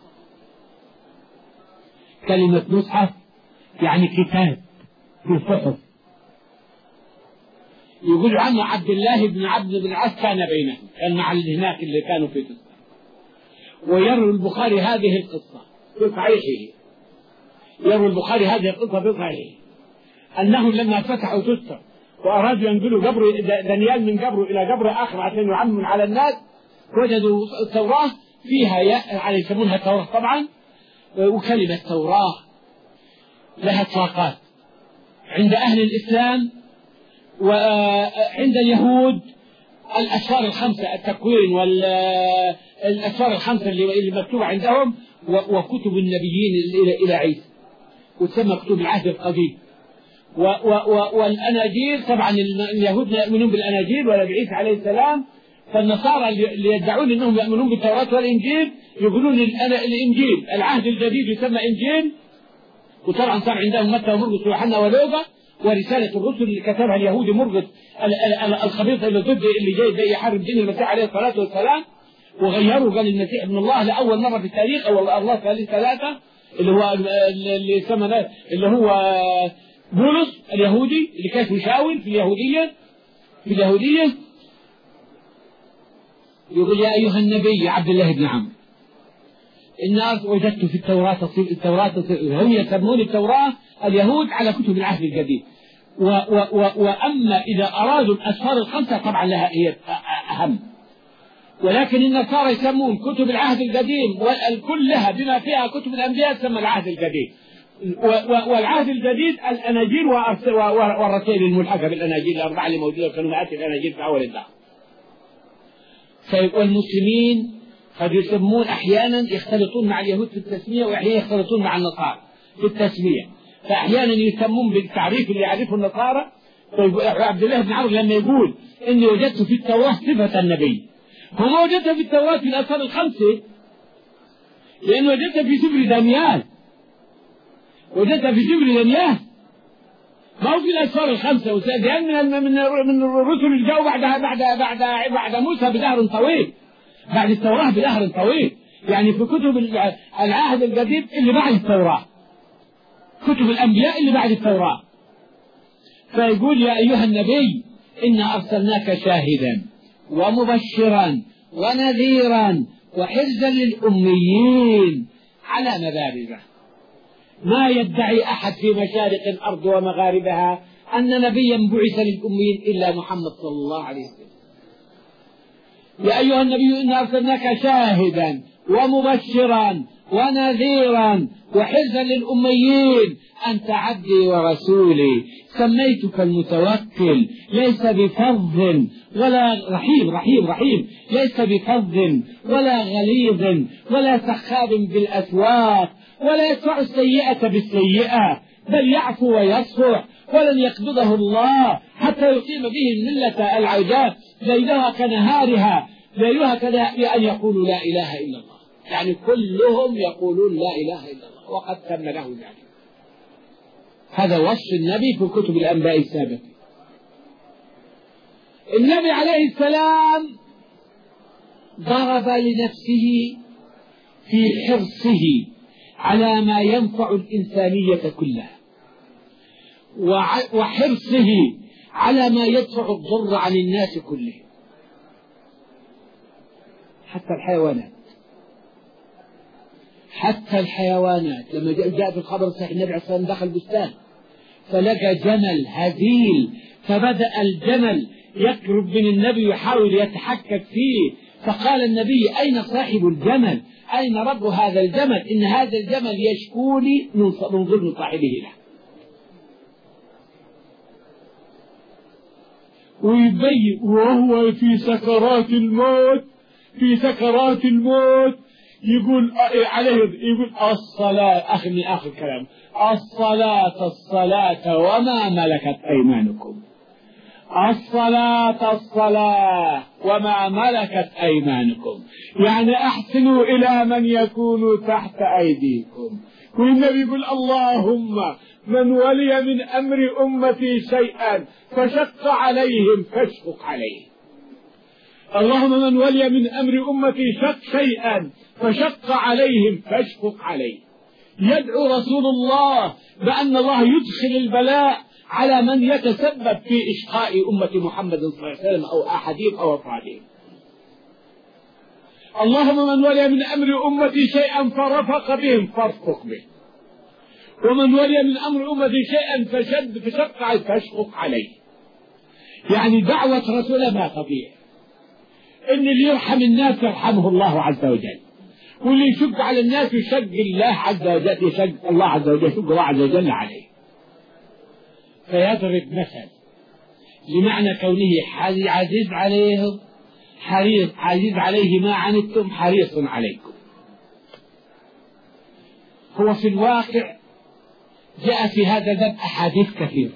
B: كلمة مصحف يعني كتاب في صحف. يقول عنه عبد الله بن عبد بن العاص كان بينهم، كان مع هناك اللي كانوا في تستر. ويروي البخاري هذه القصة في صحيحه، يروي البخاري هذه القصة في صحيحه أنهم لما فتحوا تستر وأرادوا ينقلوا قبر دانيال من قبره إلى قبر آخر عشان يعمموا على الناس، وجدوا التوراة فيها يعني يسمونها التوراة طبعا. وكلمة توراة لها إطلاقات عند أهل الإسلام وعند اليهود. الأسفار الخمسة التكوين والأسفار الخمسة اللي مكتوبة عندهم وكتب النبيين إلى عيسى وتسمى كتب العهد القديم. والأناجيل طبعا اليهود يؤمنون بالأناجيل ولا بعيسى عليه السلام. فالنصارى اللي يدعون أنهم يؤمنون بالتوراة والإنجيل يقولون الإنجيل العهد الجديد يسمى إنجيل. وطبعا صار عندهم متى ومرقس ويوحنا ولوقا، ورسالة الرسل اللي كتبها اليهودي مرقس الخبيث اللي ضد اللي جاي يحارب دين المسيح عليه الصلاة والسلام، وغيروا قال المسيح ابن الله لأول مرة في التاريخ أو الله ثلاثة اللي هو اللي سمى اللي هو بولس اليهودي اللي كان يشاور في اليهودية يقول يا أيها النبي عبد الله بن عمرو إن وجدت في التوراة هم يسمون التوراة اليهود على كتب العهد الجديد. وأما إذا أرادوا الأسفار الخمسة طبعا لها هي أهم، ولكن النصارى يسمون كتب العهد القديم كلها بما فيها كتب الأنبياء تسمى العهد الجديد. والعهد الجديد الأناجيل والرسائل الملحقة بالأناجيل الأربعة اللي موجودة في كلمات الأناجيل في أول الدهر. والمسلمين قد يسمون أحيانا يختلطون مع اليهود في التسمية وأحيانا يختلطون مع النصارى في التسمية. فأحيانا يسمون بالتعريف اللي يعرفه النصارى. عبد الله بن عمرو لما يقول إني وجدت في التوراة صفة النبي، هو وجدها في التوراة في الأسفار الخمسة
A: لأن وجدت في سفر دانيال، وجدت في سفر دانيال، ما هو في الأسفار الخمسة، وسأديان من الرسل اللي جاءوا بعد موسى بدهر طويل، بعد التوراة بدهر طويل، يعني في كتب العهد القديم اللي بعد التوراة، كتب الأنبياء اللي بعد التوراة. فيقول يا أيها النبي إنا أرسلناك شاهدا ومبشرا ونذيرا وحرزا للأميين على مبارزة. ما يدعي أحد في مشارق الأرض ومغاربها أن نبيا بعث للأميين إلا محمد صلى الله عليه وسلم. يا أيها النبي إنا أرسلناك شاهدا ومبشرا ونذيرا وحرزا للأميين أنت عبدي ورسولي سميتك المتوكل ليس بفظ ولا رحيم ليس بفظ ولا غليظ ولا سخاب بالأسواق ولا يدفع السيئة بالسيئة بل يعفو ويصفح ولن يقبضه الله حتى يقيم به الملة العوجاء ليلها كنهارها ليلها بأن يقولوا لا إله إلا الله، يعني كلهم يقولون لا إله إلا الله وقد تم له ذلك. هذا وصف النبي في كتب الأنباء السابقة. النبي عليه السلام ضرب لنفسه في حرصه على ما ينفع الإنسانية كلها وحرصه على ما يدفع الضر عن الناس كلهم حتى الحيوانات. لما جاء في الخبر الصحيح النبي عليه الصلاة والسلام دخل بستان فلقى جمل هزيل، فبدأ الجمل يقرب من النبي ويحاول يتحكك فيه، فقال النبي أين صاحب الجمل؟ أين رب هذا الجمل؟ إن هذا الجمل يشكوني من ظلم صاحبه له.
B: ويبين وهو في سكرات الموت يقول عليه يقول الصلاة آخر كلام الصلاة وما ملكت أيمانكم، الصلاة وما ملكت أيمانكم، يعني أحسنوا إلى من يكون تحت أيديكم. والنبي يقول اللهم من ولي من أمر أمتي شيئا فشق عليهم فاشفق عليه. اللهم من ولي من أمر أمتي شيئا فشق عليهم فاشفق عليه. يدعو رسول الله بأن الله يدخل البلاء على من يتسبب في إشقاء أمة محمد صلى الله عليه وسلم أو أحدهم أو أفرادهم. اللهم من ولي من أمر أمتي شيئا فرفق بهم فارفق به، ومن ولي من أمر أمتي شيئا فشق عليه فاشفق عليه. يعني دعوة رسول ما تضيع، إن اللي يرحم الناس يرحمه الله عز وجل، واللي يشق على الناس يشق الله عز وجل، يشق الله عز وجل، يشق الله عز وجل عليه. فيضرب مثل لمعنى كونه عزيز عليهم حريص، عزيز عليه ما عنتم حريص عليكم. هو في الواقع جاء في هذا الباب أحاديث كثيرة،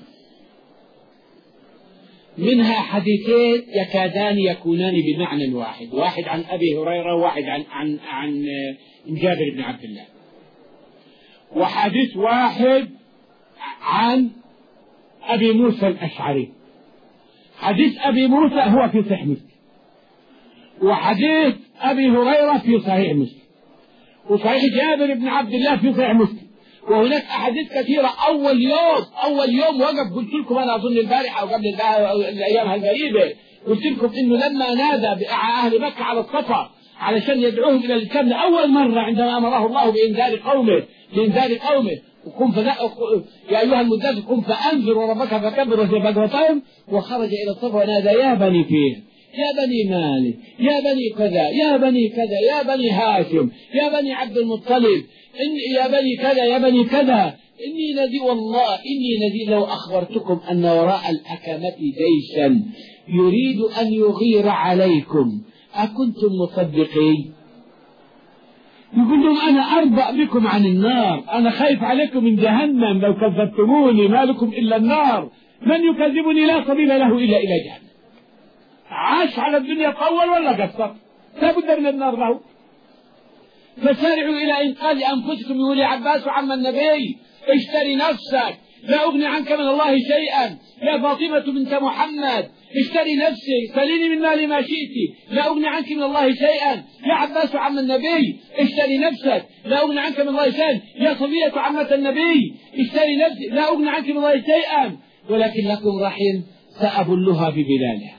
B: منها حديثين يكادان يكونان بمعنى واحد، واحد عن أبي هريرة وواحد عن جابر بن عبد الله، وحديث واحد عن أبي موسى الأشعري. حديث أبي موسى هو في صحيح مسلم، وحديث أبي هريرة في صحيح مسلم، وصحيح جابر بن عبد الله في صحيح مسلم. وهناك أحاديث كثيرة. أول يوم وقف قلت لكم أنا أظن البارحة أو قبل الأيام القريبة قلت لكم إنه لما نادى أهل مكة على الصفا علشان يدعوهم إلى الجنة أول مرة عندما أمره الله بإنذار قومه وقم يا أيها المدثر قم فأنذر وربك فكبر وثبتهم، وخرج إلى الصفا ونادى يا بني فيه، يا بني مالك، يا بني كذا، يا بني كذا، يا بني هاشم، يا بني عبد المطلب، يا بني كذا، يا بني كذا، إني نذير والله إني نذير لو أخبرتكم أن وراء الأكمة جيشا يريد أن يغير عليكم أكنتم مصدقين؟ يقول لهم أنا أربأ بكم عن النار، أنا خايف عليكم من جهنم، لو كذبتموني ما لكم إلا النار، من يكذبني لا سبيل له إلا إلى جهنم. عاش على الدنيا طول ولا قصر، لا بد من النار له.
A: فسارعوا إلى إنقاذ أنفسكم يقول يا عباس عم النبي اشتري نفسك لا أغني عنك من الله شيئا، يا فاطمة بنت محمد اشتري نفسك سليني من مالي ما شئت لا أغني عنك من الله شيئا، يا عباس عم النبي اشتري نفسك لا أغني عنك من الله شيئا، يا صفية عمة النبي اشتري نفسك لا أغني عنك من الله شيئا، ولكن لكم رحم سأبلها ببلالها.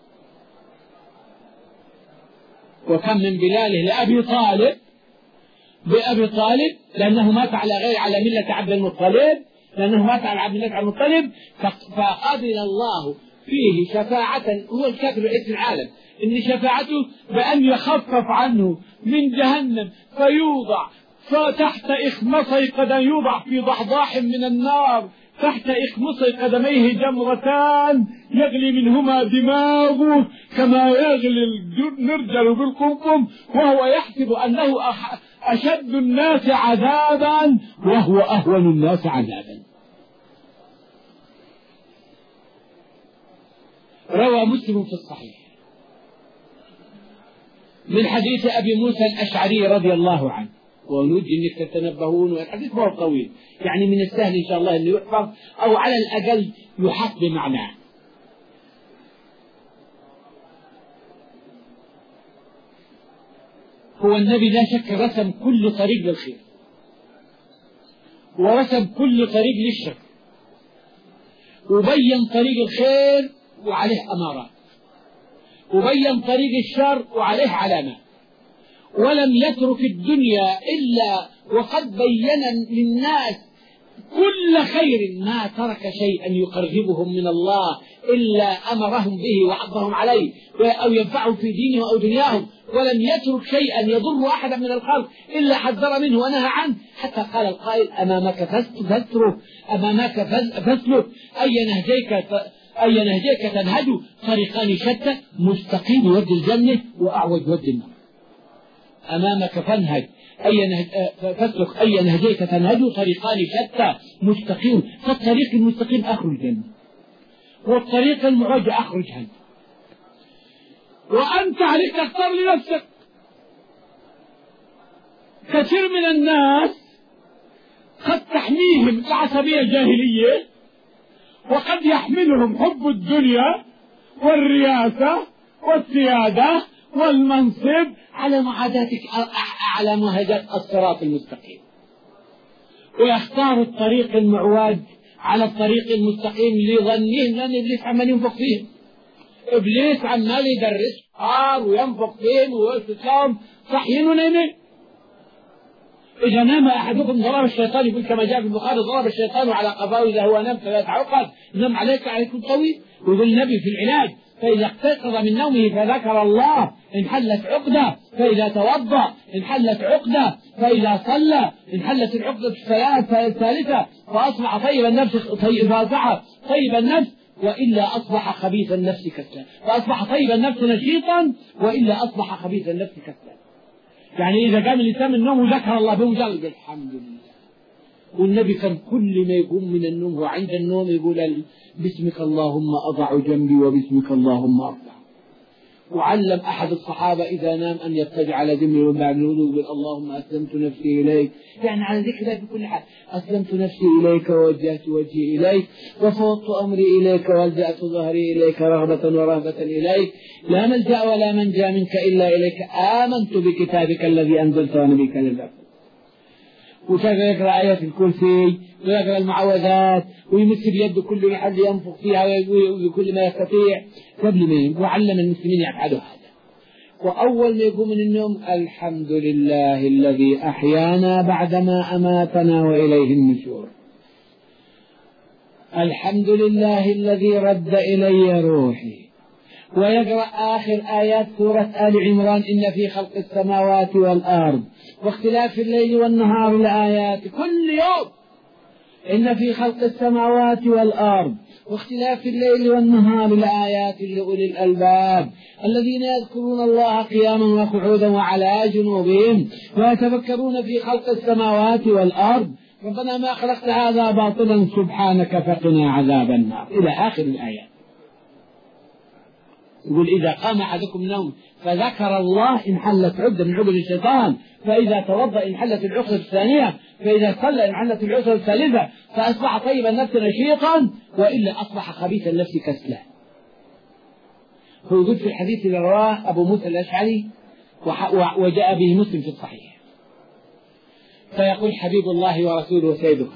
A: وكم من بلاله بأبي طالب لأنه مات على ملة عبد المطلب، فقبل الله فيه شفاعة، هو الكافر الوحيد في العالم إن شفاعته بأن يخفف عنه من جهنم فيوضع فتحت إخمصي قدم، يوضع في ضحضاح من النار تحت إخمصي قدميه جمرتان يغلي منهما دماغه كما يغلي المرجل بالقمقم، وهو يحسب أنه أشد الناس عذابا وهو أهون الناس عذابا. روى مسلم في الصحيح من حديث أبي موسى الأشعري رضي الله عنه، ونرجو أنك تتنبهون، والحديث ما هو طويل يعني من السهل إن شاء الله أن يحفظ أو على الأقل يحط بمعناه. هو النبي لا شك رسم كل طريق للخير ورسم كل طريق للشر، وبين طريق الخير وعليه أمارات، وبين طريق الشر وعليه علامات، ولم يترك الدنيا إلا وقد بين للناس كل خير، ما ترك شيئا يقربهم من الله إلا أمرهم به وحضهم عليه أو ينفعهم في دينهم أو دنياهم، ولم يترك شيئا يضر أحدا من الخلق إلا حذر منه ونهى عنه، حتى قال القائل أمامك فاسلك، أمامك فاسلك، أي نهجيك تنهج طريقان شتى، مستقيم يودي الجنة وأعوج يودي النار. أمامك فانهج فاسلك أي نهجيك تنهج طريقان شتى مستقيم، فالطريق المستقيم آخر الجنة والطريق المعوج آخر جهنم، وأنت عليك تختار لنفسك. كثير من الناس قد تحميهم العصبية الجاهلية، وقد يحملهم حب الدنيا والرياسة والسيادة والمنصب على معاداة الصراط المستقيم، ويختار الطريق المعوج على الطريق المستقيم لظنهم لأن إبليس عمال ينفق فيهم، إبليس عمال يدرس وينفق فيهم ويستسلم صحيين ونايمين. إذا نام أحدكم ضرب الشيطان، يقول كما جاء في البخاري ضرب الشيطان على قفاه إذا هو نام فلا يتعقد، نم عليك طويل. ويقول النبي في العلاج فإذا استيقظ من نومه فذكر الله انحلت عقدة، فإذا توضأ انحلت عقدة، فإذا صلى انحلت العقدة الثالثة، فأصبح طيب النفس طيب النفس وإلا أصبح خبيث النفس كسلان، فأصبح طيب النفس نشيطا وإلا أصبح خبيث النفس كسلان. يعني إذا قام الإنسان من النوم وذكر الله بمجرد الحمد لله. والنبي كان كل ما يقوم من النوم وعند النوم يقول باسمك اللهم أضع جنبي وباسمك اللهم أرفع. وعلم أحد الصحابة إذا نام أن يتجع على جنبه وبعد الوضوء يقول اللهم أسلمت نفسي إليك، يعني على ذكر في كل حال، أسلمت نفسي إليك ووجهت وجهي إليك وفوضت أمري إليك والجأت ظهري إليك رغبة ورهبة إليك، لا ملجأ ولا منجا منك إلا إليك، آمنت بكتابك الذي أنزلت ونبيك الذي. وكان يقرأ آيات الكرسي ويقرأ المعوذات ويمس بيده كل محل ينفخ فيها بكل ما يستطيع قبل ما ينام، وعلم المسلمين يفعلوا هذا. وأول ما يقوم من النوم الحمد لله الذي أحيانا بعدما أماتنا وإليه النشور، الحمد لله الذي رد إلي روحي. ويقرأ آخر آيات سورة آل عمران إن في خلق السماوات والأرض واختلاف الليل والنهار لآيات، كل يوم إن في خلق السماوات والأرض واختلاف الليل والنهار لآيات لأولي الألباب الذين يذكرون الله قياما وقعودا وعلى جنوبهم ويتفكرون في خلق السماوات والأرض ربنا ما خلقت هذا باطلا سبحانك فقنا عذاب النار إلى آخر الآيات. يقول إذا قام أحدكم النوم فذكر الله انحلت عقدة من عقد الشيطان، فإذا توضأ انحلت العقدة الثانية، فإذا صلى انحلت العقدة الثالثة، فأصبح طيب النفس نشيطا، وإلا أصبح خبيث النفس كسلا. هو يقول في الحديث اللي رواه أبو موسى الأشعري وجاء به مسلم في الصحيح، فيقول حبيب الله ورسوله وسيده: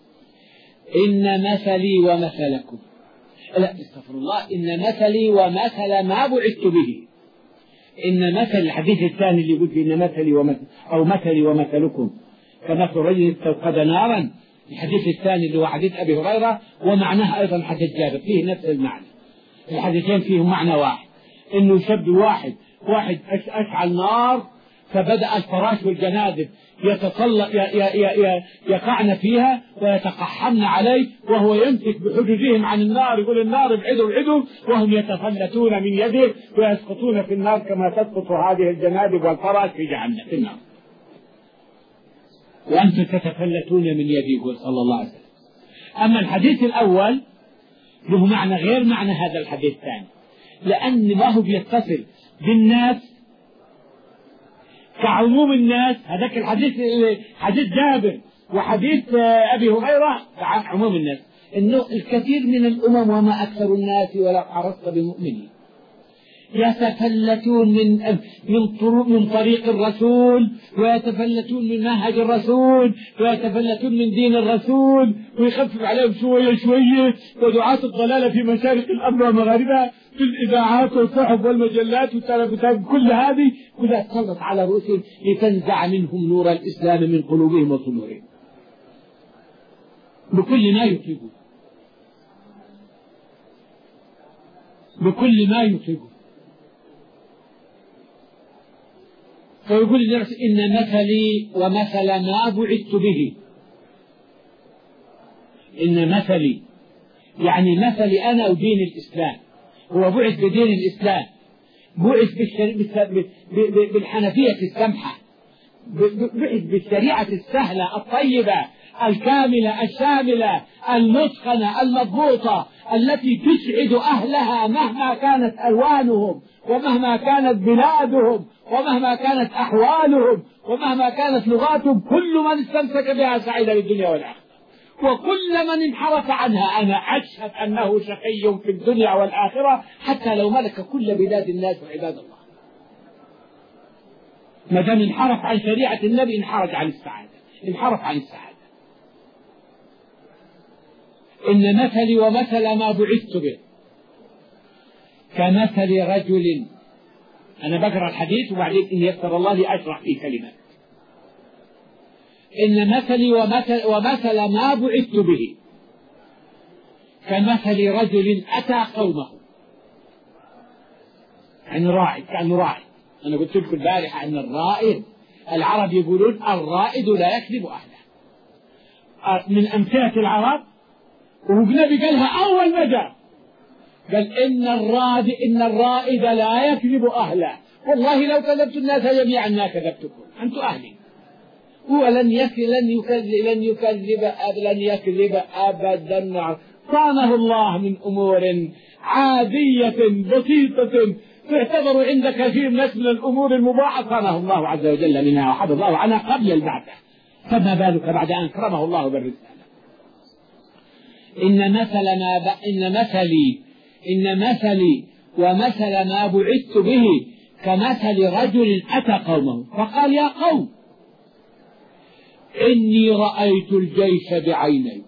A: إن مثلي ومثلكم، لا استغفر الله، إن مثلي ومثل ما بعثت به. إن مثل، الحديث الثاني اللي يقول إن مثلي أو مثلي ومثلكم كمثل رجل استوقد نارا، الحديث الثاني اللي هو حديث أبي هريرة ومعناه أيضا حديث جابر، فيه نفس المعنى. الحديثين فيهم معنى واحد، إنه يشبه واحد أشعل نار فبدأ الفراش والجنادب يقعن فيها ويتقحمن عليه، وهو يمسك بحجزهم عن النار، يقول النار ابعدوا ابعدوا، وهم يتفلتون من يده ويسقطون في النار كما تسقط هذه الجنادب والفراش في جهنم في النار، وأنتم تتفلتون من يدي، يقول صلى الله عليه وسلم. أما الحديث الأول له معنى غير معنى هذا الحديث الثاني، لأن ما هو بيتصل بالناس كعموم الناس. هذاك الحديث حديث جابر وحديث أبي هريرة عن عموم الناس، إنه الكثير من الأمم وما أكثر الناس ولو حرصت بمؤمنين يتفلتون من طريق الرسول، ويتفلتون من منهج الرسول، ويتفلتون من دين الرسول، ويخفف عليهم شوية شوية. ودعاة الضلالة في مشارق الأرض ومغاربها في الإذاعات والصحف والمجلات والتلفزيون كل هذه كلها تسلط على رؤوسهم لتنزع منهم نور الإسلام من قلوبهم وصدورهم بكل ما يطيقون، بكل ما يطيقون. فيقول الناس: إن مثلي ومثل ما بعثت به. إن مثلي يعني مثلي أنا ودين الإسلام، هو بعث بدين الإسلام، بعث بالحنفية السمحة، بعث بالشريعة السهلة الطيبة الكاملة الشاملة المتقنة المضبوطة التي تسعد أهلها مهما كانت ألوانهم ومهما كانت بلادهم ومهما كانت أحوالهم ومهما كانت لغاتهم. كل من استمسك بها سعيد للدنيا والآخرة، وكل من انحرف عنها أنا أشهد أنه شقي في الدنيا والآخرة، حتى لو ملك كل بلاد الناس وعباد الله. ما دام انحرف عن شريعة النبي انحرف عن السعادة. إن مثلي ومثل ما بعثت به كمثل رجل. أنا بقرأ الحديث وبعدين إن يسر الله لي أشرح في كلمات. إن مثلي ومثل ما بعثت به كمثل رجل أتى قومه. عن راعي، كان راعي. أنا قلت لكم البارحة أن الرائد العرب يقولون الرائد لا يكذب أهله. من أمثلة العرب، والنبي قالها أول ما جاء، قال إن الرائد لا يكذب أهله. والله لو كذبت الناس جميعا ما كذبتكم، أنتم أهلي. هو لن يكذب أبدا. صانه الله من أمور عادية بسيطة تعتبر عند كثير ناس من الأمور المباحة، صانه الله عز وجل منها وحفظ الله عنها قبل البعثة، فما بالك بعد أن كرمه الله بالرسالة. إن مثلي ومثل ما بعثت به كمثل رجل أتى قومه فقال: يا قوم إني رأيت الجيش بعيني.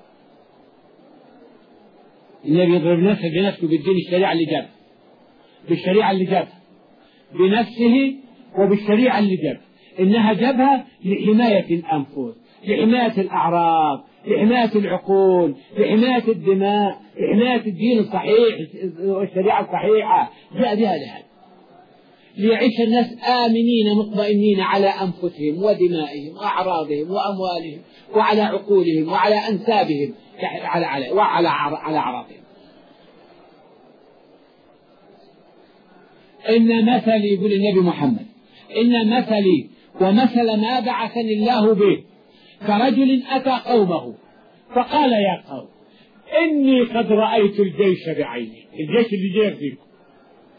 A: النبي يضرب نفسه بنفسه بالدين، بالشريعة اللي جابها بنفسه وبالشريعة اللي جابها، إنها جابها لحماية الأنفس، لحماية الأعراض، لحماية العقول، لحماية الدماء، لحماية الدين الصحيح والشريعة الصحيحة، جاء بها لهذا ليعيش الناس آمنين مطمئنين على أنفسهم ودمائهم وأعراضهم وأموالهم وعلى عقولهم وعلى أنسابهم وعلى أعراضهم. إن مثلي، يقول النبي محمد، إن مثلي ومثل ما بعثني الله به كرجل أتى قومه فقال: يا قوم إني قد رأيت الجيش بعيني. الجيش اللي جاي فيكم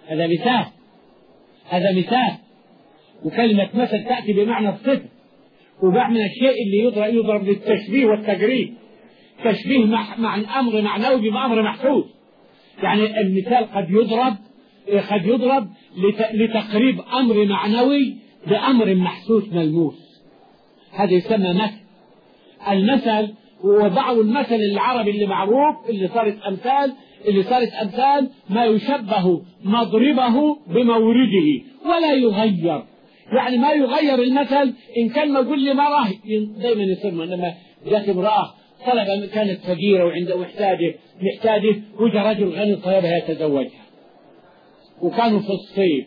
A: هذا مثال. وكلمة مثل تأتي بمعنى الصفة، وبمعنى الشيء اللي يضرب للتشبيه والتقريب. تشبيه مع أمر معنوي بأمر محسوس. يعني المثال قد يضرب لتقريب أمر معنوي بأمر محسوس ملموس. هذا يسمى مثل. المثل هو بعض المثل العربي اللي معروف، اللي صارت أمثال ما يشبه مضربه بمورده ولا يغير. يعني ما يغير المثل. إن كان ما يقول لي مراه دائما يسمى، إنما جاءت امرأة طلبة كانت فقيرة وعنده محتاجة وجاء رجل غني طلبها يتزوجها، وكانوا في الصيف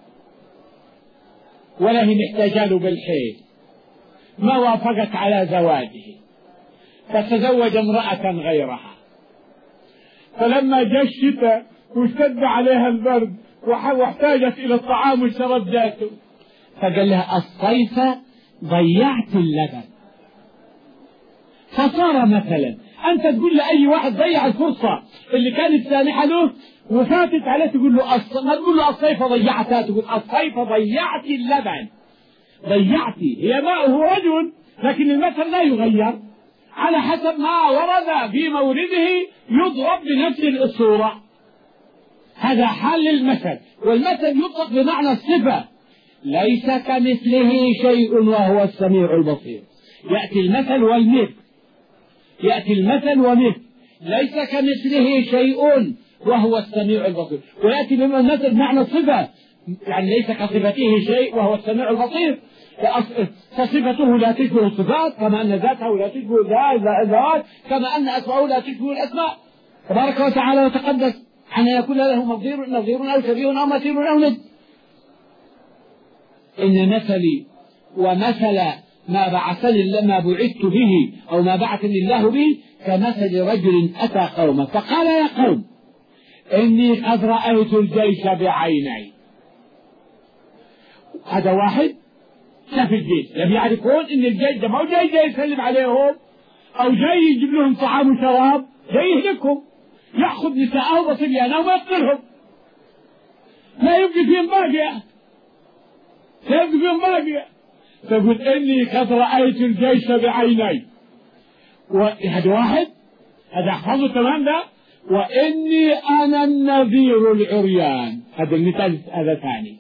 A: ولا هي محتاجة له بالحيل، ما وافقت على زواجه فتزوج امرأة غيرها. فلما جاء الشتاء واشتد عليها البرد واحتاجت إلى الطعام والشراب جاته، فقال لها الصيف ضيعت اللبن. فصار مثلا أنت تقول لأي واحد ضيع الفرصة اللي كانت سامحة له وفاتت عليه، تقول له ما تقول له الصيف ضيعتها، تقول الصيف ضيعت اللبن. ضيعتي هي ماءه رجل، لكن المثل لا يغير على حسب ما ورد في مورده، يضرب بنفس الصورة. هذا حال المثل. والمثل يطلق بمعنى الصفة. ليس كمثله شيء وهو السميع البصير. يأتي المثل والمثل، ليس كمثله شيء وهو السميع البصير. ويأتي المثل بمعنى الصفة، يعني ليس كصفته شيء وهو السميع البصير، فصفته لا تشبه الصفات، كما أن ذاته لا تشبه الذوات، كما أن أسماءه لا تشبه الأسماء. تبارك وتعالى وتقدس أن يكون له نظير أو شبيه أو مثيل أو ند. إن مثلي ومثل ما بعثت به أو ما بعثني الله به كمثل رجل أتى قومه فقال يا قوم إني قد رأيت الجيش بعيني. هذا واحد شاف الجيش، لم يعرفون إن الجيش ده ما هو جاي يسلم عليهم أو جاي يجيب لهم طعام وشراب، جاي يهلكهم، يأخذ نساءهم وصبيانهم ويقتلهم، لا يبقي فيهم باقية. تقول إني قد رأيت الجيش بعيني. وهذا واحد، هذا احفظه تمام ده. وإني أنا النذير العريان. هذا المثال هذا ثاني.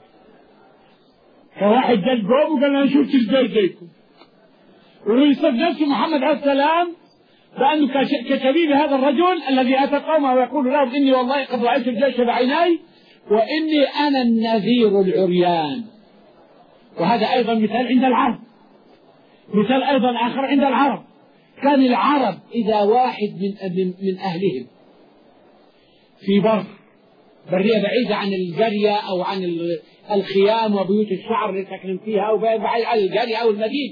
A: فواحد جاء قوم وقال أنا شفت الجيش زيكم، ويصف نفسه محمد عليه السلام بأنه كشبيه هذا الرجل الذي أتى قومه ويقول لهم إني والله قد رأيت الجيش بعيني وإني أنا النذير العريان. وهذا أيضا مثال عند العرب. مثال أيضا آخر عند العرب، كان العرب إذا واحد من أهلهم في برية بعيدة عن القرية أو عن الخيام وبيوت الشعر اللي ساكنين فيها أو بعيد عن القرية أو المدينة،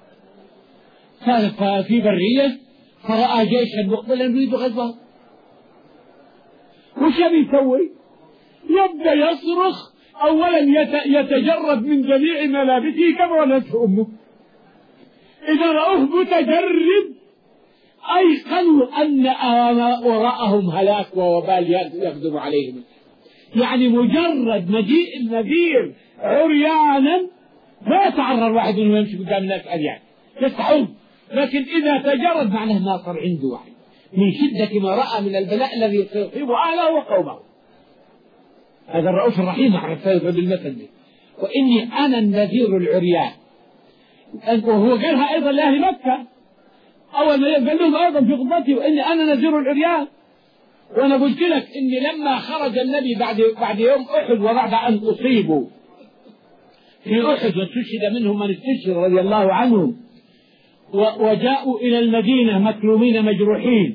A: ففي برية فرأى جيشا مقبلا يريد غزوه، وش يسوي؟ يبدأ يصرخ. أولا يتجرد من جميع ملابسه كما ولدته أمه. إذا رأوه متجرد أيقنوا أن وراءهم هلاك ووبال يقدم عليهم. يعني مجرد مجيء النذير عريانا ما يتعرض واحد منهم يمشي قدام الناس عريان يستحوذ، لكن إذا تجرد معناه ما صار عنده واحد من شدة ما رأى من البلاء الذي يصيب أهله وقومه. هذا الرؤوف الرحيم عرفه بالمثل ده. وإني أنا النذير العريان. وهو قالها أيضا لأهل مكة أول ما قال لهم أيضا في خطبته وإني أنا نذير العريان. وأنا قلت لك إني لما خرج النبي بعد يوم أحد وبعد أن أصيبوا في أحد واستشهد منهم من استشهد رضي الله عنهم وجاءوا إلى المدينة مكلومين مجروحين،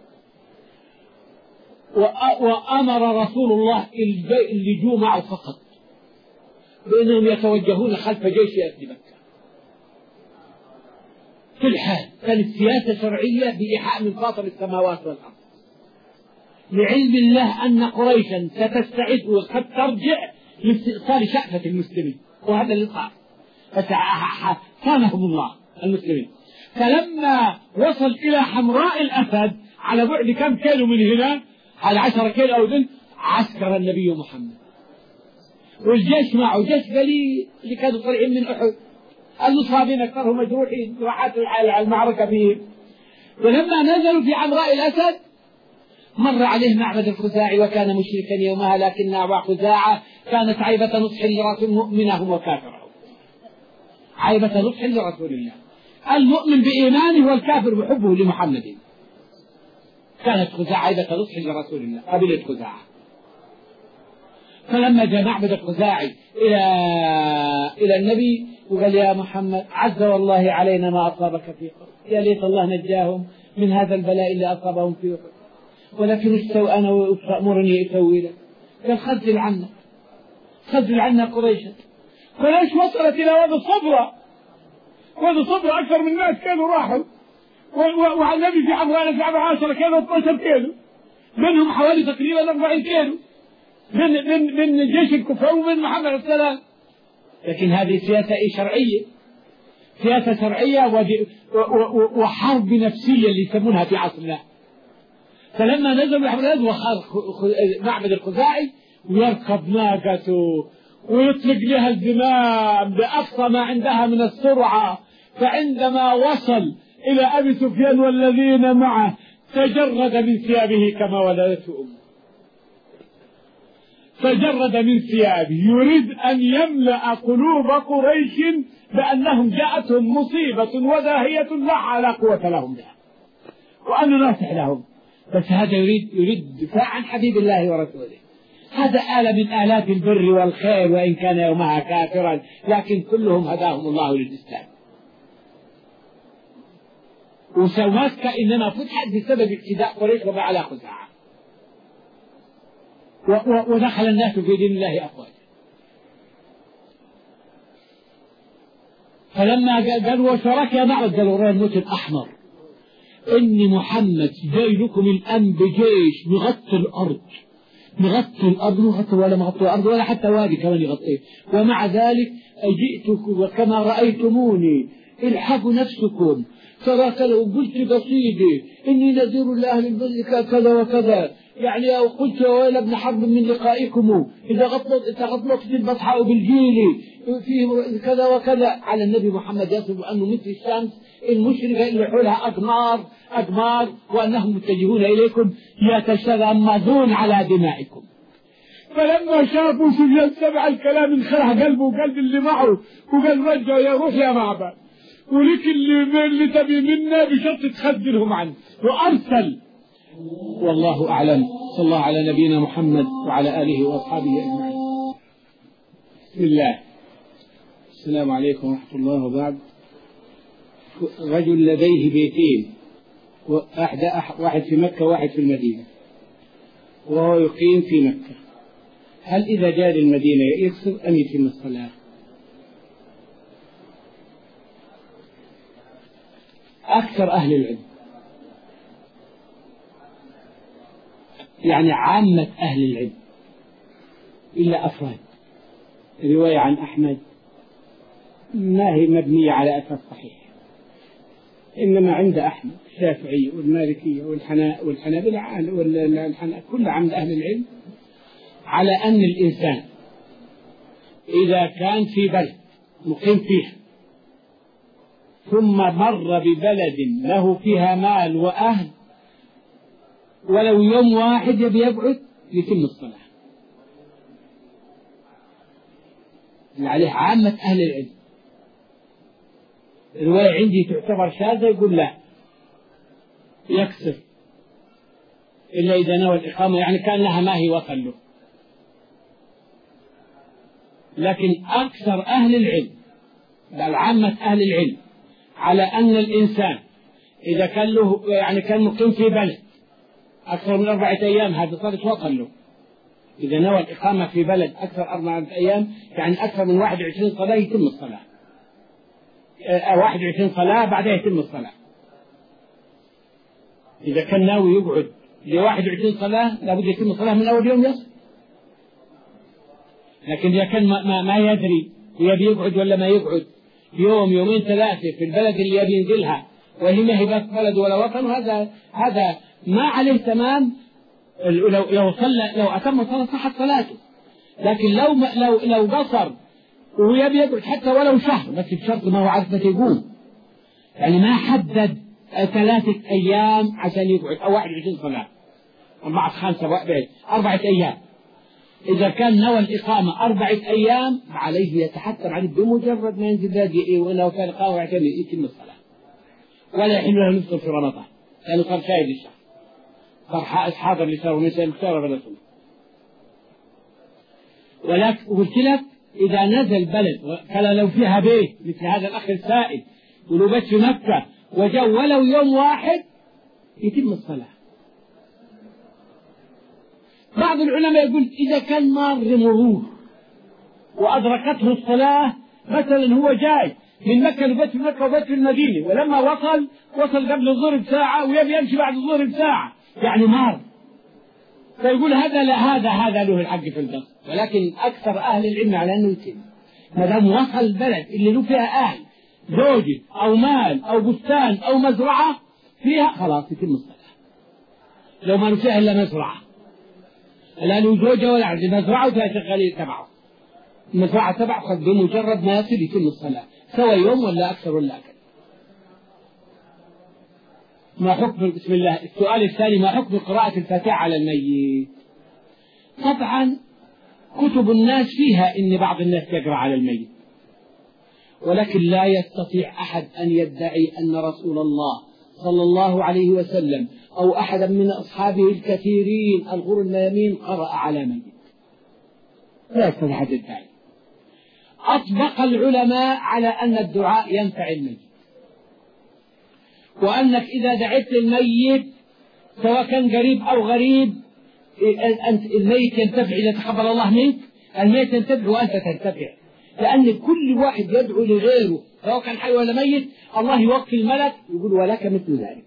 A: وأمر رسول الله اللجوء معه فقط بأنهم يتوجهون خلف جيش أهل مكة. في الحال كانت سياسة شرعية بإيحاء من فاطر السماوات والأرض، لعلم الله أن قريشا ستستعد وقد ترجع لاستئصال شأفة المسلمين، وهذا اللي صار صانهم الله المسلمين. فلما وصل إلى حمراء الأسد على بعد كم كيلو من هنا، على 10 كيلو أو عسكر النبي محمد، والجيش معه جيش قليل اللي كانوا طالعين من أحد، المصابين أكثرهم مجروحين راحت المعركة فيهم. ولما نزلوا في عمراء الأسد مر عليه معبد الخزاعي وكان مشركا يومها، لكن أبا خزاعة كانت عيبة نصح لرسول مؤمنهم وكافرهم، عيبة نصح لرسول الله، المؤمن بإيمانه والكافر بحبه لمحمد. كانت خزاعة عيبة نصح لرسول الله، قبيلة خزاعة. فلما جاء معبد الخزاعي إلى النبي وقال يا محمد عز والله علينا ما أصابك في أحد، يا ليت الله نجاهم من هذا البلاء اللي أصابهم في أحد، ولكن استوى أنا وتأمرني أسوي لك. قال خذل عنا، خذل عنا قريشا. قريش وصلت إلى وادي الصبرة، وادي الصبرة أكثر من الناس كانوا راحوا، وعلى النبي في عمران في 10 كانوا 12 كيلو، منهم حوالي تقريبا 40 كيلو من جيش الكفار ومن محمد عليه السلام. لكن هذه سياسة شرعية، سياسة شرعية وحرب نفسية اللي يسمونها في عصرنا. فلما نزلوا الحملات معبد الخزاعي ويركب ناقته ويطلق لها الزمام بأقصى ما عندها من السرعة، فعندما وصل إلى أبي سفيان والذين معه تجرد من ثيابه كما ولدته أمه، تجرد من ثيابه يريد أن يملأ قلوب قريش بأنهم جاءتهم مصيبة وداهية لا على قوة لهم بها وأن ناصح لهم، بس هذا يريد دفاع عن حبيب الله ورسوله. هذا آلة من آلات البر والخير، وإن كان يومها كافرا لكن كلهم هداهم الله للإسلام. ومكة إنما فتحت بسبب اقتداء قريش وما على خزاعة، ودخل الناس في دين الله أفواجا. فلما قالوا وشارك يا معبد قالوا رأي الموت الأحمر إن محمد جاي لكم الآن بجيش نغطي الأرض، نغطي ولا مغطي الأرض ولا حتى وادي كمان يغطيه، ومع ذلك جئتكم وكما رأيتموني الحقوا نفسكم. فقالوا قلت قصيدة إني نذير لأهل البر كذا وكذا، يعني قلت يا ويل ابن حرب من لقائكم إذا غطلت البطحاء بالجيل فيه كذا وكذا، على النبي محمد يصف أنه مثل الشمس المشرقة اللي حولها أقمار وأنهم متجهون إليكم يتشرمذون على دمائكم. فلما شافوا سفيان سمع الكلام انخلع قلبه وقلب اللي معه، وقال رجع يا روح يا معبد ولك اللي تبي منا بشرط تخذلهم عنه، وأرسل. والله أعلم. صلى الله على نبينا محمد وعلى آله وأصحابه أجمعين. بسم الله. السلام عليكم ورحمة الله وبعد. رجل لديه بيتين، واحد في مكة وواحد في المدينة، وهو يقيم في مكة، هل إذا جاء للمدينة يقصر أم يتم الصلاة؟ أكثر أهل العلم، يعني عامة أهل العلم إلا أفراد، رواية عن أحمد ما هي مبنية على أساس صحيح، إنما عند أحمد الشافعي والمالكية والحنابلة كل عند أهل العلم على أن الإنسان إذا كان في بلد مقيم فيها ثم مر ببلد له فيها مال وأهل ولو يوم واحد يبي يبعد يتم الصلاة، اللي عليه عامة أهل العلم. الرواية عندي تعتبر شاذة، يقول لا يكسر إلا إذا نوى الإقامة، يعني كان لها ما هي وصل له. لكن أكثر أهل العلم بل عامة أهل العلم على أن الإنسان إذا كان له يعني كان مقيم في بلد أكثر من 4 أيام هذا صارت وصل له، إذا نوى الإقامة في بلد أكثر 4 أيام يعني أكثر من 21 صلاة يتم الصلاة، 21 صلاة بعدها يتم الصلاة. إذا كان ناوي يقعد ل 21 صلاة لابد يتم الصلاة من أول يوم يصل. لكن إذا كان ما يدري يبي يقعد ولا ما يقعد يوم يومين 3 في البلد اللي يبي ينزلها وهي ما هي بس بلد ولا وطن، هذا ما عليه تمام لو أتم صلاة صحت صلاته، لكن لو قصر وهو يبي يقعد حتى ولو شهر، بس بشرط ما هو عارف متى يقوم، يعني ما حدد 3 أيام عشان يقعد أو 21 صلاة 4 5 4 أيام. إذا كان نوى الإقامة 4 أيام عليه يتحتم عليه بمجرد ما ينزل باقي، ولو كان قاوي يعتمد يتم الصلاة، ولا يحل له نفطر في رمضان لأنه صار شاهد للشهر، صار حاضر للشهر ونسأل مختار ولا سنة. ولكن قلت لك إذا نزل بلد فلا لو فيها بيت مثل هذا الأخ السائل ولو بس في مكة وجاء ولو يوم واحد يتم الصلاة. بعض العلماء يقول إذا كان مار مرور وأدركته الصلاة، مثلا هو جاي من مكة لبيت في مكة وبيت في المدينة، ولما وصل قبل الظهر بساعة ويبي يمشي بعد الظهر بساعة، يعني مار، فيقول هذا لا هذا له الحق في القصد. ولكن أكثر أهل العلم على أنه يتم ما دام وصل البلد اللي له فيها أهل زوجة أو مال أو بستان أو مزرعة فيها، خلاص يتم الصلاة. لو ما فيها إلا مزرعة، لا له زوجة ولا عندي مزرعة وفيها شغالين تبعه، المزرعة تبعه قد بمجرد ما يصل يتم الصلاة سواء يوم ولا أكثر ولا أقل. ما حكم بسم الله. السؤال الثاني: ما حكم قراءة الفاتحة على الميت؟ طبعا كتب الناس فيها إن بعض الناس يقرأ على الميت، ولكن لا يستطيع أحد أن يدعي أن رسول الله صلى الله عليه وسلم أو أحدا من أصحابه الكثيرين الغر الميامين قرأ على ميت، لا يستطيع أحد يدعي. أطبق العلماء على أن الدعاء ينفع الميت، وأنك إذا دعيت للميت سواء كان قريب أو غريب الميت ينتفع إذا تقبل الله منك، الميت ينتفع وأنت تنتفع، لأن كل واحد يدعو لغيره سواء كان حي ولا ميت الله يوكل الملك يقول ولك مثل ذلك.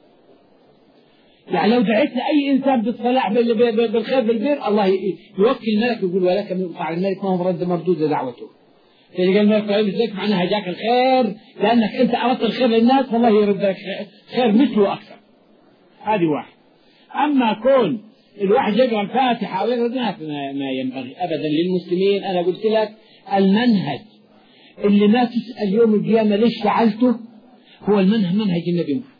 A: يعني لو دعيت لأي إنسان بالصلاح بالخير بالبر الله يوكل الملك يقول ولك من فعل الملك ما هو رد مردود لدعوته. اللي قال الملك طيب ازيك معناها جاك الخير لأنك أنت أردت الخير للناس فالله يرد لك خير مثله أكثر. هذه واحد. أما كون الواحد يقرأ الفاتحة ويقرأ ما ينبغي أبدا للمسلمين. أنا قلت لك المنهج اللي ما تسأل يوم القيامة ليش فعلته هو المنهج منهج النبي محمد.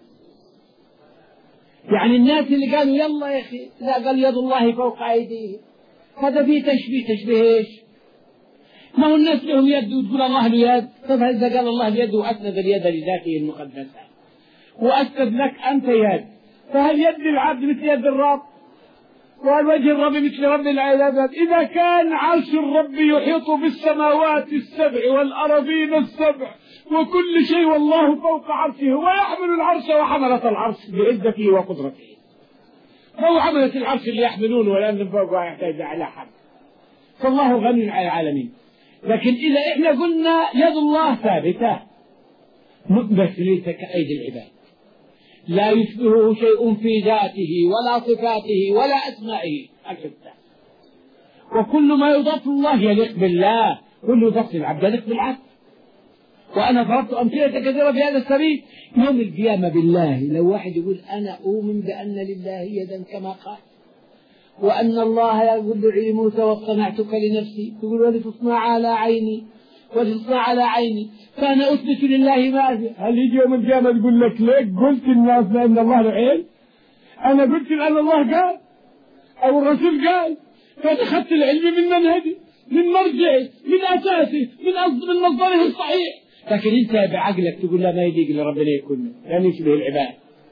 A: يعني الناس اللي قالوا يلا يا أخي لا قال يد الله فوق أيديه هذا فيه تشبيه إيش؟ ما هو الناس لهم يد وتقول الله له يد. طيب إذا قال الله اليد وأسند اليد لذاته المقدسة وأسند لك أنت يد، فهل يد العبد مثل يد الرب؟ وهل وجه الرب مثل رب العباد؟ إذا كان عرش الرب يحيط بالسماوات السبع والأراضين السبع وكل شيء والله فوق عرشه ويحمل العرش وحملة العرش بعزته وقدرته. فهو حملة العرش اللي يحملونه ولأن فوقه يحتاج على حد، فالله غني على العالمين. لكن إذا إحنا قلنا يد الله ثابتة بس ليس كأيدي العباد، لا يشبهه شيء في ذاته ولا صفاته ولا أسمائه الحسنى، وكل ما يضاف الله يليق بالله، كل يضاف للعبد يليق بالعبد. وأنا ضربت أمثلة كثيرة في هذا السبيل. يوم القيامة بالله لو واحد يقول أنا أؤمن بأن لله يدا كما قال وأن الله يقول لموسى واصطنعتك لنفسي، يقول ولتصنع على عيني ولتصنع على عيني فأنا أثبت لله ما أثبت. هل يجي يوم القيامة يقول لك ليك قلت الناس بأن الله له عين؟ أنا قلت بأن الله قال أو الرسول قال، فأنا أخذت العلم من منهجي من مرجعي من أساسي من مصدره الصحيح. لكن أنت بعقلك تقول لا ما يجي لربنا يكون لن يشبه العباد.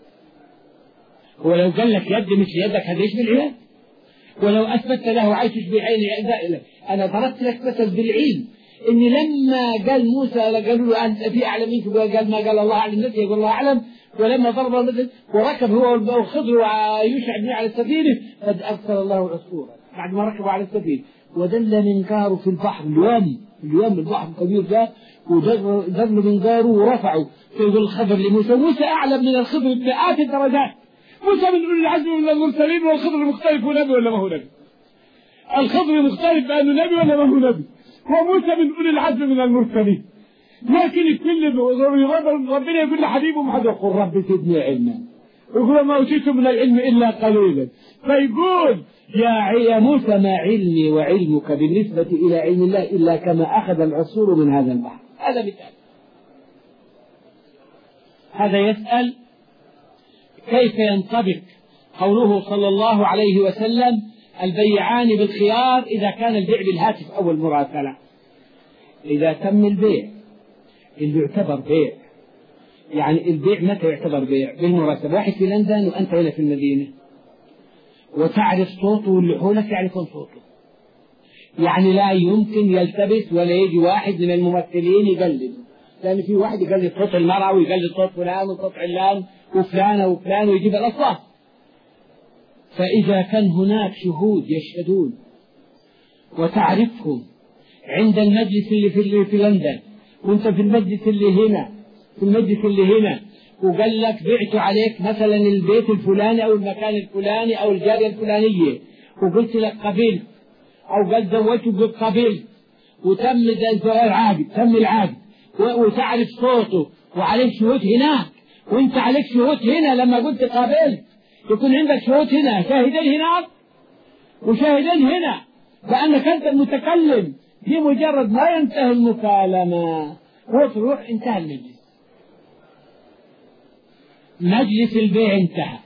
A: ولو قال لك يد مثل يدك هذا يشبه العباد، ولو أثبت له عين تشبه عيني. أنا ضربت لك مثل بالعلم إن لما قال موسى قالوا له أنت في أعلم منك، قال ما قال الله أعلم نفسه يقول الله أعلم. ولما ضرب المثل وركب هو والخضر ويوشع بن على السفينة قد أرسل الله عصفورا بعد ما ركبوا على السفينة ودل منقاره في البحر. اليوم البحر الكبير ده ودل منقاره ورفعه فيقول الخضر لموسى موسى أعلم من الخضر بمئات الدرجات. موسى من أولي العزم من المرسلين والخضر مختلف هو نبي ولا ما هو نبي؟ الخضر مختلف بأنه نبي ولا ما هو نبي؟ وموسى من أولي العزم من المرسلين. لكن الكل ربنا يقول لحبيبه محمد يقول رب زدني علما
B: يقول ما أوتيتم من العلم إلا قليلا. فيقول يا موسى ما علمي وعلمك بالنسبة إلى علم الله إلا كما أخذ العصور من هذا البحر. هذا مثال. هذا يسأل كيف ينطبق قوله صلى الله عليه وسلم البيعان بالخيار إذا كان البيع بالهاتف أو المراسلة. إذا تم البيع اللي يعتبر بيع، يعني البيع متى يعتبر بيع؟ بالمراسلة. واحد في لندن وأنت هنا في المدينة وتعرف صوته واللي حولك يعرفون صوته، يعني لا يمكن يلتبس ولا يجي واحد من الممثلين يقلد، لأن في واحد يقلد صوت المرأة ويقلد صوت فلان وصوت علان وفلانة وفلان ويجيب الأصوات. فإذا كان هناك شهود يشهدون وتعرفهم عند المجلس اللي في لندن وانت في المجلس اللي هنا وقال لك بعت عليك مثلا البيت الفلاني او المكان الفلاني او الجارية الفلانية وقلت لك قبلت، او قال زوجته قبلت وتم العقد وتعرف صوته وعليك شهود هناك وانت عليك شهود هنا لما قلت قبلت، يكون عندك شهود هنا شاهدين هناك وشاهدين هنا بأنك أنت المتكلم. بمجرد ما ينتهي المكالمة وتروح انتهى المجلس، مجلس البيع انتهى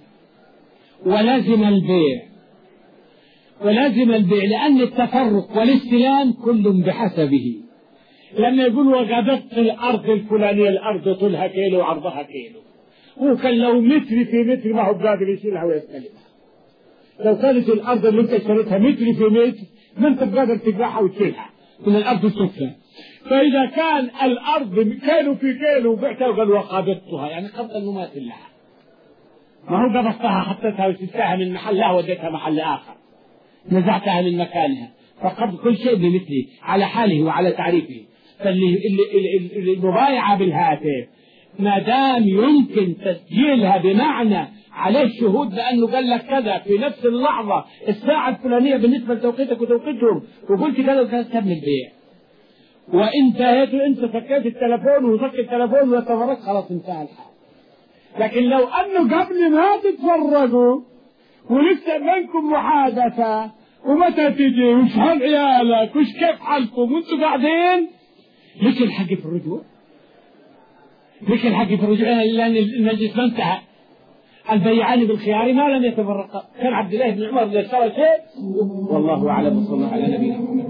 B: ولازم البيع لأن التفرق والاستلام كل بحسبه. لما يقول وقبضت الأرض الفلانية، الأرض طولها كيلو وعرضها كيلو، وكان لو متر في متر ما هو قادر يشيلها ويستلمها. لو كانت الأرض اللي انت اشتريتها متر في متر ما انت قادر تقرحها وتشيلها من الأرض السفلى. فإذا كان الأرض كيلو في كيلو وبعتها وقال وقبضتها، يعني قبض المماثل لها، ما هو قبضتها حطيتها وشلتها من محلها وديتها محل آخر، نزعتها من مكانها، فقبض كل شيء بمثله على حاله وعلى تعريفه. فالمبايعة بالهاتف ما دام يمكن تسجيلها بمعنى عليه شهود بأنه قال لك كذا في نفس اللحظة الساعة الفلانية بالنسبة لتوقيتك وتوقيتهم وقلت كذا وكذا، تم البيع. وانت فكيت التلفون وفك التلفون وتفرق، خلاص انتهى الحال. لكن لو أنه قبل ما تتفرقوا ولسه بينكم محادثة ومتى تجي وش حال عيالك وش كيف حالكم وانتوا قاعدين، ليش الحق في الرجوع؟ لأن المجلس ما انتهى. البيعان بالخيار ما لم يتفرقا. كان عبد الله بن عمر إذا اشترى شيء والله أعلم. صلى الله على نبينا محمد.